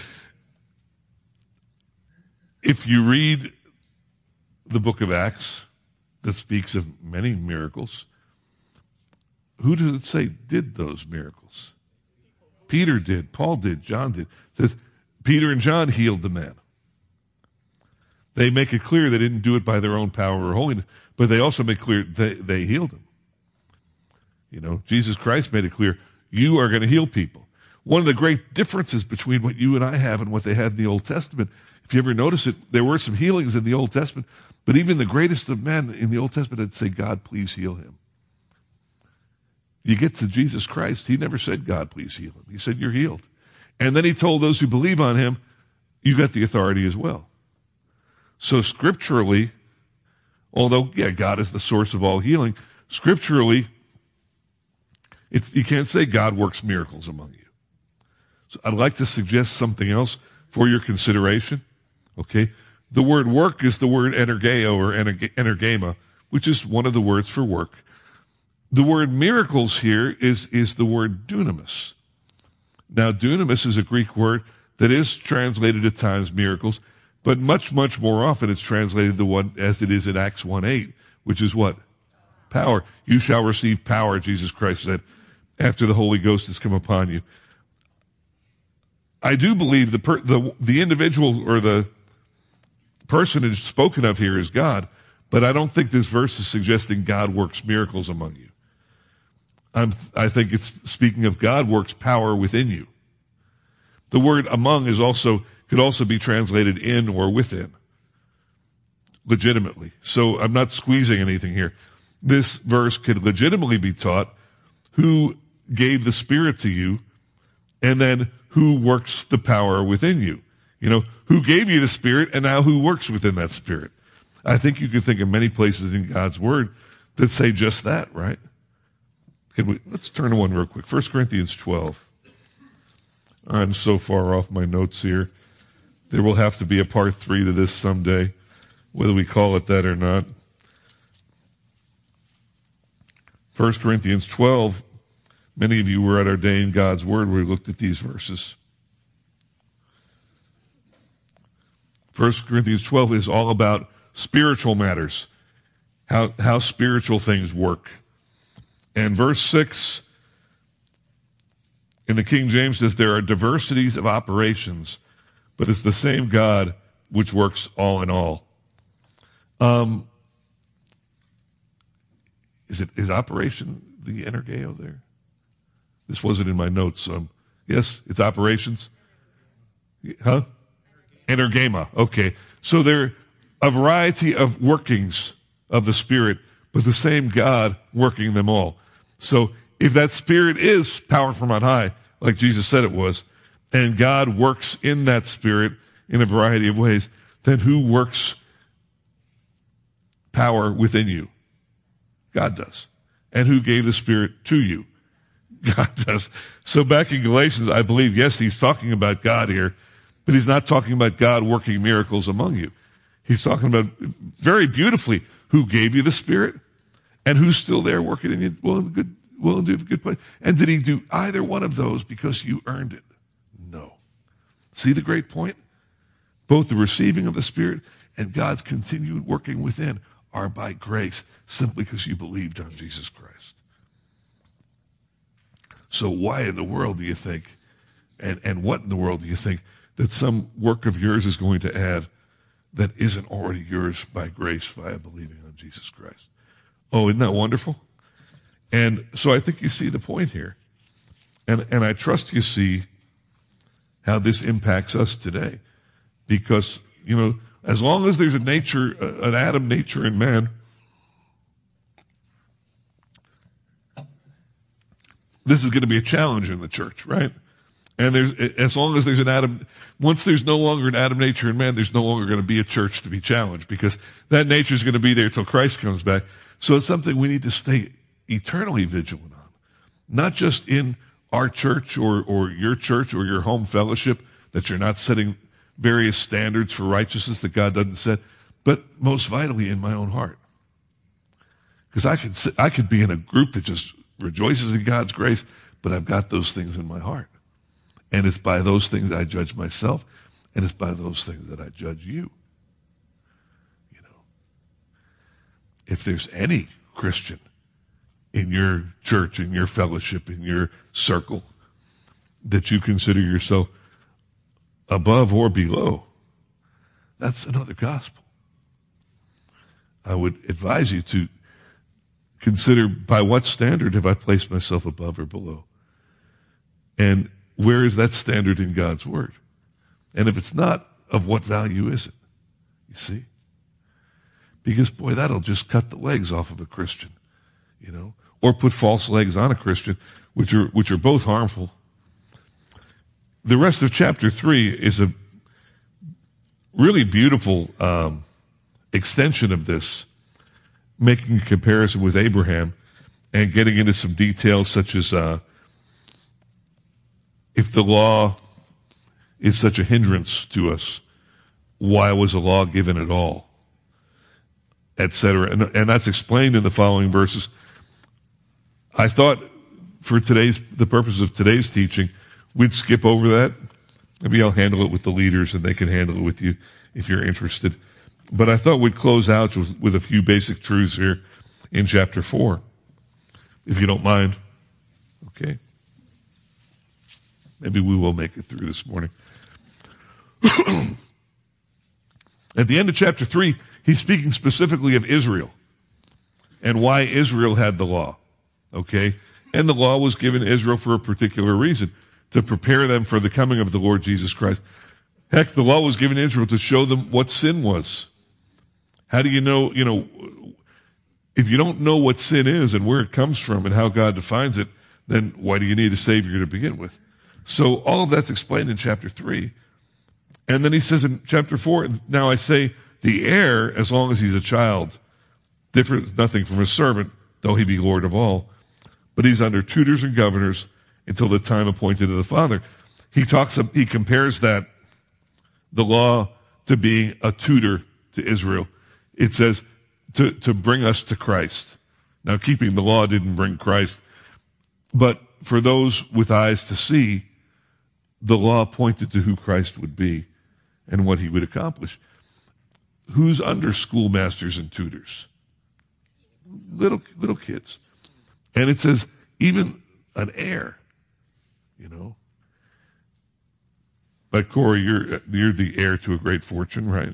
if you read the book of Acts that speaks of many miracles, who does it say did those miracles? Peter did, Paul did, John did. It says Peter and John healed the man. They make it clear they didn't do it by their own power or holiness, but they also make clear they, they healed him. You know, Jesus Christ made it clear, you are going to heal people. One of the great differences between what you and I have and what they had in the Old Testament, if you ever notice it, there were some healings in the Old Testament, but even the greatest of men in the Old Testament had to say, God, please heal him. You get to Jesus Christ, he never said, God, please heal him. He said, you're healed. And then he told those who believe on him, you got the authority as well. So scripturally, although, yeah, God is the source of all healing, scripturally, it's, you can't say God works miracles among you. So I'd like to suggest something else for your consideration. Okay? The word work is the word energeo or energema, which is one of the words for work. The word miracles here is, is the word dunamis. Now, dunamis is a Greek word that is translated at times miracles, but much, much more often it's translated the one as it is in Acts one eight, which is what? Power. You shall receive power, Jesus Christ said, after the Holy Ghost has come upon you. I do believe the per, the the individual or the personage spoken of here is God, but I don't think this verse is suggesting God works miracles among you. I'm, I think it's speaking of God works power within you. The word among is also could also be translated in or within, legitimately. So I'm not squeezing anything here. This verse could legitimately be taught who gave the Spirit to you, and then who works the power within you. You know, who gave you the Spirit, and now who works within that Spirit. I think you could think of many places in God's Word that say just that, right? Can we, let's turn to one real quick. First Corinthians twelve. I'm so far off my notes here. There will have to be a part three to this someday, whether we call it that or not. First Corinthians twelve. Many of you were at our Day in God's Word where we looked at these verses. First Corinthians twelve is all about spiritual matters, how, how spiritual things work. And verse six in the King James says, there are diversities of operations, but it's the same God which works all in all. Um, is it is operation the energeo there? This wasn't in my notes. Um, yes, it's operations. Huh? Energema. Okay. So there are a variety of workings of the Spirit, but the same God working them all. So if that Spirit is power from on high, like Jesus said it was, and God works in that Spirit in a variety of ways, then who works power within you? God does. And who gave the Spirit to you? God does. So back in Galatians, I believe, yes, he's talking about God here, but he's not talking about God working miracles among you. He's talking about very beautifully who gave you the Spirit and who's still there working in you, well, in good, will and do a good place. And did he do either one of those because you earned it? No. See the great point? Both the receiving of the Spirit and God's continued working within are by grace, simply because you believed on Jesus Christ. So why in the world do you think, and, and what in the world do you think, that some work of yours is going to add that isn't already yours by grace via believing on Jesus Christ? Oh, isn't that wonderful? And so I think you see the point here. And, and I trust you see how this impacts us today. Because, you know, as long as there's a nature, an Adam nature in man, this is going to be a challenge in the church, right? And there's, as long as there's an Adam, once there's no longer an Adam nature in man, there's no longer going to be a church to be challenged, because that nature is going to be there till Christ comes back. So it's something we need to stay eternally vigilant on. Not just in our church or, or your church or your home fellowship, that you're not setting various standards for righteousness that God doesn't set, but most vitally in my own heart. Because I could, I could be in a group that just rejoices in God's grace, but I've got those things in my heart. And it's by those things I judge myself, and it's by those things that I judge you. You know, if there's any Christian in your church, in your fellowship, in your circle, that you consider yourself above or below, that's another gospel. I would advise you to consider, by what standard have I placed myself above or below? And where is that standard in God's Word? And if it's not, of what value is it? You see? Because, boy, that'll just cut the legs off of a Christian, you know, or put false legs on a Christian, which are, which are both harmful. The rest of chapter three is a really beautiful um, extension of this, making a comparison with Abraham and getting into some details such as uh, if the law is such a hindrance to us, why was the law given at all, et cetera. And, and that's explained in the following verses. I thought for today's, the purpose of today's teaching, we'd skip over that. Maybe I'll handle it with the leaders and they can handle it with you if you're interested. But I thought we'd close out with, with a few basic truths here in chapter four, if you don't mind. Okay. Maybe we will make it through this morning. At the end of chapter three, he's speaking specifically of Israel and why Israel had the law. Okay? And the law was given to Israel for a particular reason, to prepare them for the coming of the Lord Jesus Christ. Heck, the law was given to Israel to show them what sin was. How do you know, you know, if you don't know what sin is and where it comes from and how God defines it, then why do you need a Savior to begin with? So all of that's explained in chapter three. And then he says in chapter four, now I say, the heir, as long as he's a child, differs nothing from a servant, though he be Lord of all. But he's under tutors and governors until the time appointed to the Father. He talks, he compares that, the law, to being a tutor to Israel. It says to, to bring us to Christ. Now, keeping the law didn't bring Christ, but for those with eyes to see, the law pointed to who Christ would be and what he would accomplish. Who's under schoolmasters and tutors? Little, little kids. And it says, even an heir, you know. Like Corey, you're, you're the heir to a great fortune, right?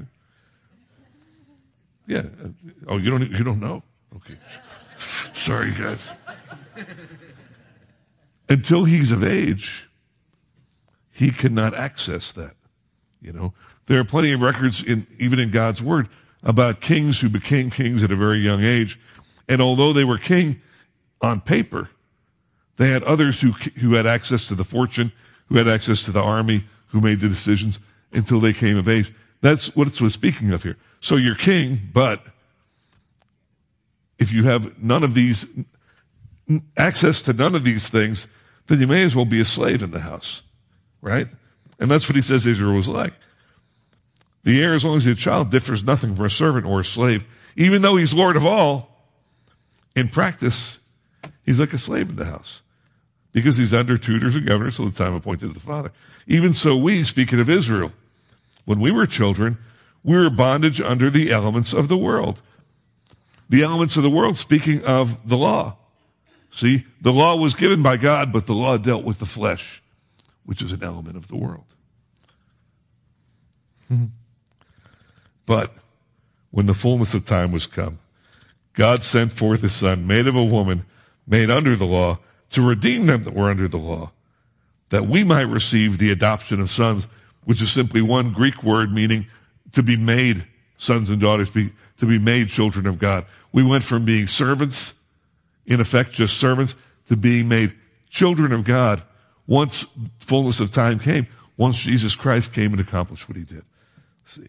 Yeah. Oh, you don't, you don't know? Okay. Sorry, guys. Until he's of age, he cannot access that. You know, there are plenty of records in, even in God's word, about kings who became kings at a very young age. And although they were king on paper, they had others who, who had access to the fortune, who had access to the army, who made the decisions until they came of age. That's what it's speaking of here. So you're king, but if you have none of these, access to none of these things, then you may as well be a slave in the house, right? And that's what he says Israel was like. The heir, as long as he's a child, differs nothing from a servant or a slave. Even though he's Lord of all, in practice, he's like a slave in the house because he's under tutors and governors till the time appointed to the Father. Even so we, speaking of Israel, when we were children, we were bondage under the elements of the world. The elements of the world, speaking of the law. See, the law was given by God, but the law dealt with the flesh, which is an element of the world. But when the fullness of time was come, God sent forth his Son, made of a woman, made under the law, to redeem them that were under the law, that we might receive the adoption of sons, which is simply one Greek word meaning to be made sons and daughters, be, to be made children of God. We went from being servants, in effect just servants, to being made children of God once fullness of time came, once Jesus Christ came and accomplished what he did. See.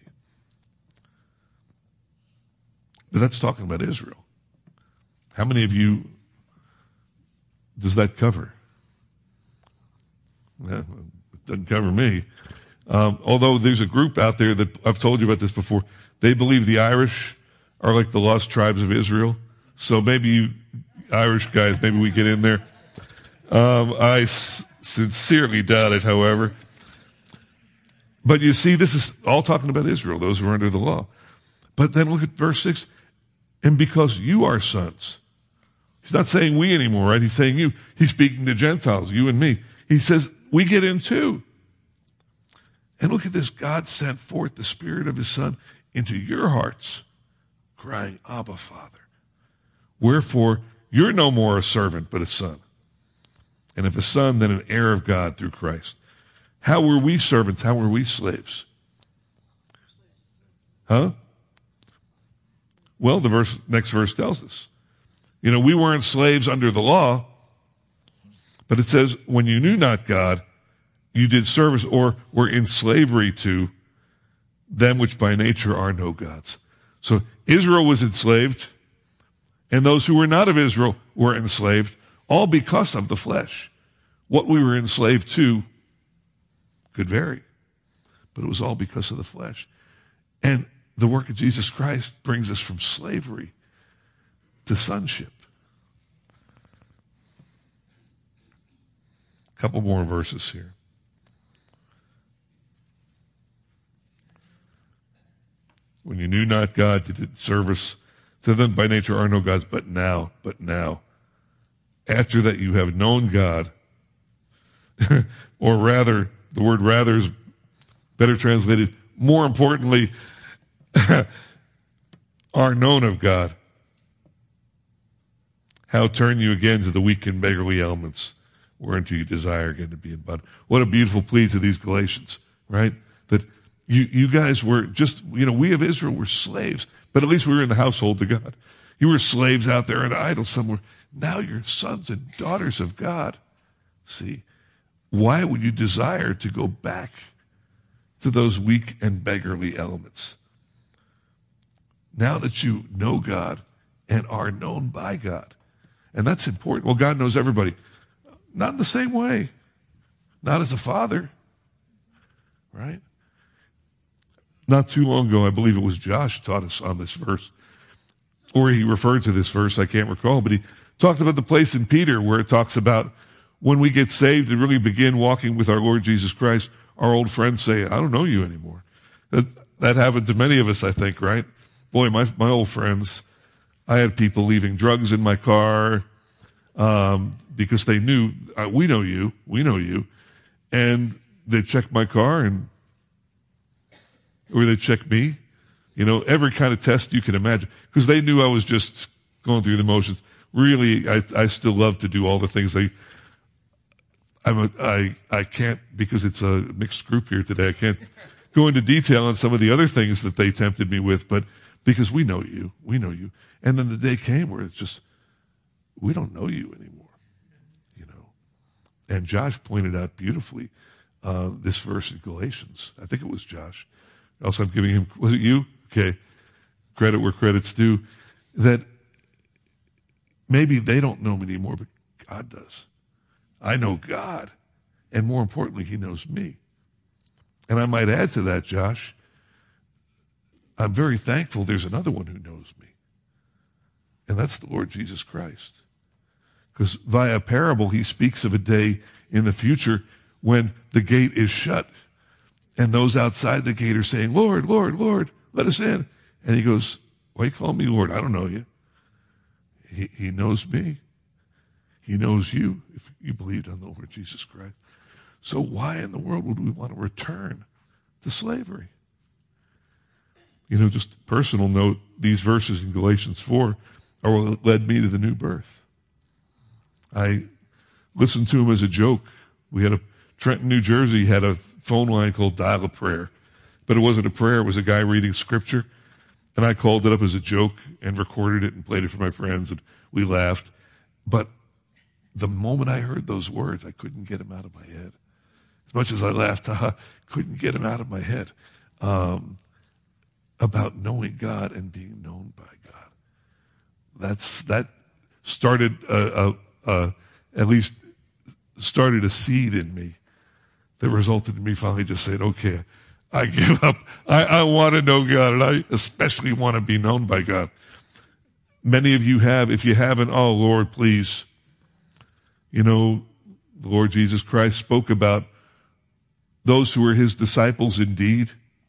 But that's talking about Israel. How many of you does that cover? Well, it doesn't cover me. Um, although there's a group out there that, I've told you about this before, they believe the Irish are like the lost tribes of Israel. So maybe you Irish guys, maybe we get in there. Um, I s- sincerely doubt it, however. But you see, this is all talking about Israel, those who are under the law. But then look at verse six. And because you are sons. He's not saying we anymore, right? He's saying you. He's speaking to Gentiles, you and me. He says, we get in too. And look at this. God sent forth the Spirit of his Son into your hearts, crying, Abba, Father. Wherefore, you're no more a servant, but a son. And if a son, then an heir of God through Christ. How were we servants? How were we slaves? Huh? Well, the verse, next verse tells us. You know, we weren't slaves under the law, but it says, when you knew not God, you did service or were in slavery to them which by nature are no gods. So Israel was enslaved, and those who were not of Israel were enslaved, all because of the flesh. What we were enslaved to could vary, but it was all because of the flesh. And the work of Jesus Christ brings us from slavery to sonship. A couple more verses here. When you knew not God, you did service to them by nature are no gods, but now, but now, after that you have known God, or rather, the word rather is better translated, more importantly, are known of God. How turn you again to the weak and beggarly elements, whereunto you desire again to be in bondage. What a beautiful plea to these Galatians, right? That you, you guys were just, you know, we of Israel were slaves, but at least we were in the household of God. You were slaves out there in idols somewhere. Now you're sons and daughters of God. See, why would you desire to go back to those weak and beggarly elements? Now that you know God and are known by God. And that's important. Well, God knows everybody. Not in the same way. Not as a father. Right? Not too long ago, I believe it was Josh taught us on this verse. Or he referred to this verse, I can't recall, but he talked about the place in Peter where it talks about when we get saved and really begin walking with our Lord Jesus Christ, our old friends say, I don't know you anymore. That, that happened to many of us, I think, right? Boy, my, my old friends, I had people leaving drugs in my car, um, because they knew, uh, we know you, we know you. And they checked my car and, or they checked me, you know, every kind of test you can imagine. Because they knew I was just going through the motions. Really, I, I still love to do all the things they, I'm a, I, I can't, because it's a mixed group here today, I can't go into detail on some of the other things that they tempted me with, but because we know you, we know you. And then the day came where it's just, we don't know you anymore, you know. And Josh pointed out beautifully uh, this verse in Galatians. I think it was Josh. Else I'm giving him, was it you? Okay. Credit where credit's due. That maybe they don't know me anymore, but God does. I know God. And more importantly, he knows me. And I might add to that, Josh, I'm very thankful there's another one who knows me. And that's the Lord Jesus Christ. Because via parable, he speaks of a day in the future when the gate is shut and those outside the gate are saying, Lord, Lord, Lord, let us in. And he goes, why you call me Lord? I don't know you. He, he knows me. He knows you if you believed on the Lord Jesus Christ. So why in the world would we want to return to slavery? You know, just a personal note, these verses in Galatians four are what led me to the new birth. I listened to him as a joke. We had a, Trenton, New Jersey had a phone line called Dial a Prayer. But it wasn't a prayer, it was a guy reading scripture. And I called it up as a joke and recorded it and played it for my friends and we laughed. But the moment I heard those words, I couldn't get them out of my head. As much as I laughed, I couldn't get them out of my head. Um, about knowing God and being known by God. That's, that started a, a, a, at least started a seed in me that resulted in me finally just saying, okay, I give up. I, I want to know God, and I especially want to be known by God. Many of you have. If you haven't, oh, Lord, please. You know, the Lord Jesus Christ spoke about those who are his disciples indeed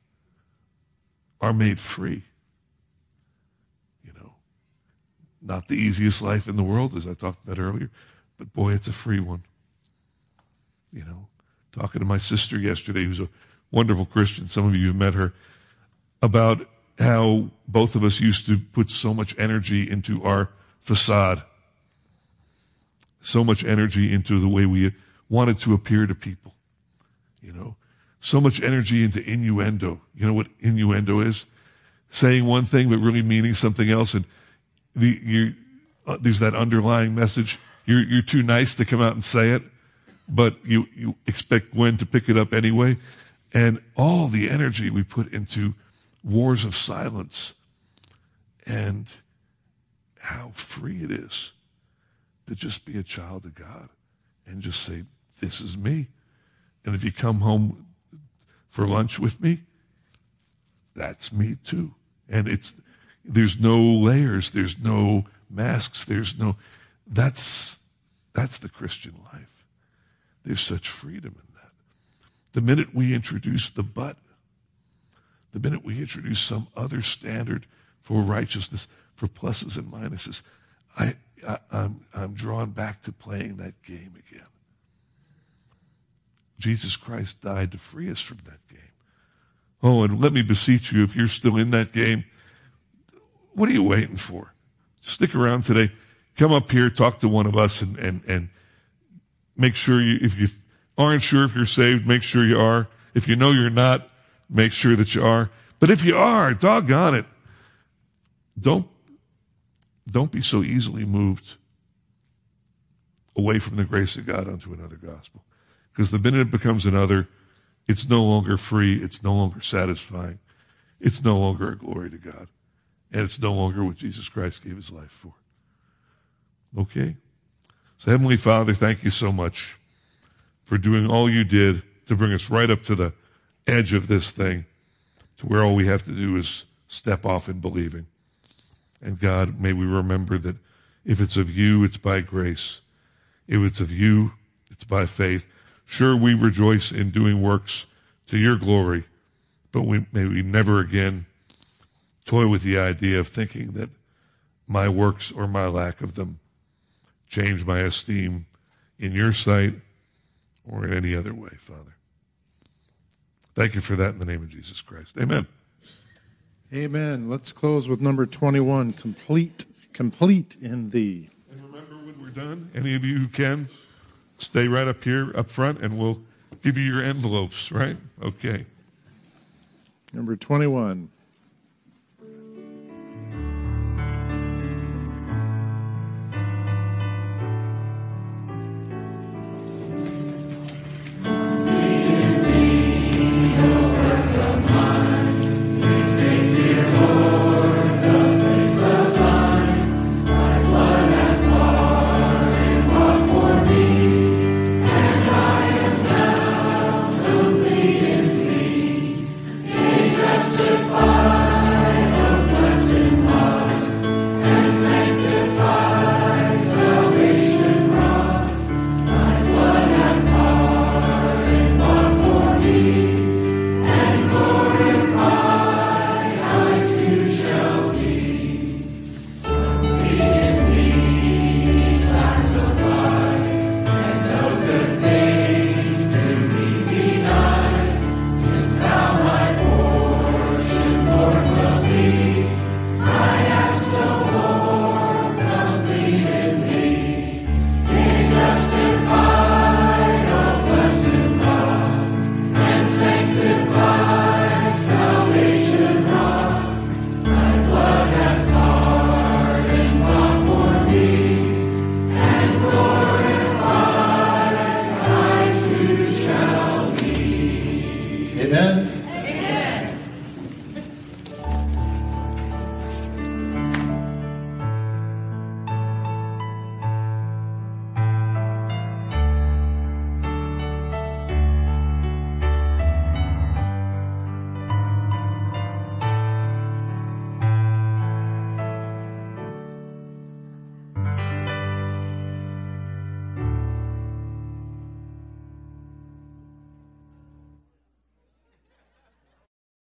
are made free. You know, not the easiest life in the world, as I talked about earlier, but boy, it's a free one. You know, talking to my sister yesterday, who's a wonderful Christian, some of you have met her, about how both of us used to put so much energy into our facade, so much energy into the way we wanted to appear to people, you know, so much energy into innuendo. You know what innuendo is? Saying one thing but really meaning something else, and the, you, uh, there's that underlying message. You're, you're too nice to come out and say it, but you, you expect Gwen to pick it up anyway. And all the energy we put into wars of silence, and how free it is to just be a child of God and just say, this is me. And if you come home for lunch with me, that's me too. And it's, there's no layers, there's no masks, there's no, that's, that's the Christian life. There's such freedom in that. The minute we introduce the but, the minute we introduce some other standard for righteousness, for pluses and minuses, I, I, I'm, I'm drawn back to playing that game again. Jesus Christ died to free us from that game. Oh, and let me beseech you, if you're still in that game, what are you waiting for? Stick around today. Come up here, talk to one of us, and, and, and make sure you, if you aren't sure if you're saved, make sure you are. If you know you're not, make sure that you are. But if you are, doggone it, don't, don't be so easily moved away from the grace of God onto another gospel. Because the minute it becomes another, it's no longer free, it's no longer satisfying, it's no longer a glory to God, and it's no longer what Jesus Christ gave his life for. Okay? So Heavenly Father, thank you so much for doing all you did to bring us right up to the edge of this thing, to where all we have to do is step off in believing. And God, may we remember that if it's of you, it's by grace. If it's of you, it's by faith. Sure, we rejoice in doing works to your glory, but we, may we never again toy with the idea of thinking that my works or my lack of them change my esteem in your sight or in any other way, Father. Thank you for that in the name of Jesus Christ. Amen. Amen. Let's close with number twenty-one, complete, complete in thee. And remember when we're done, any of you who can, stay right up here, up front, and we'll give you your envelopes, right? Okay. Number twenty-one.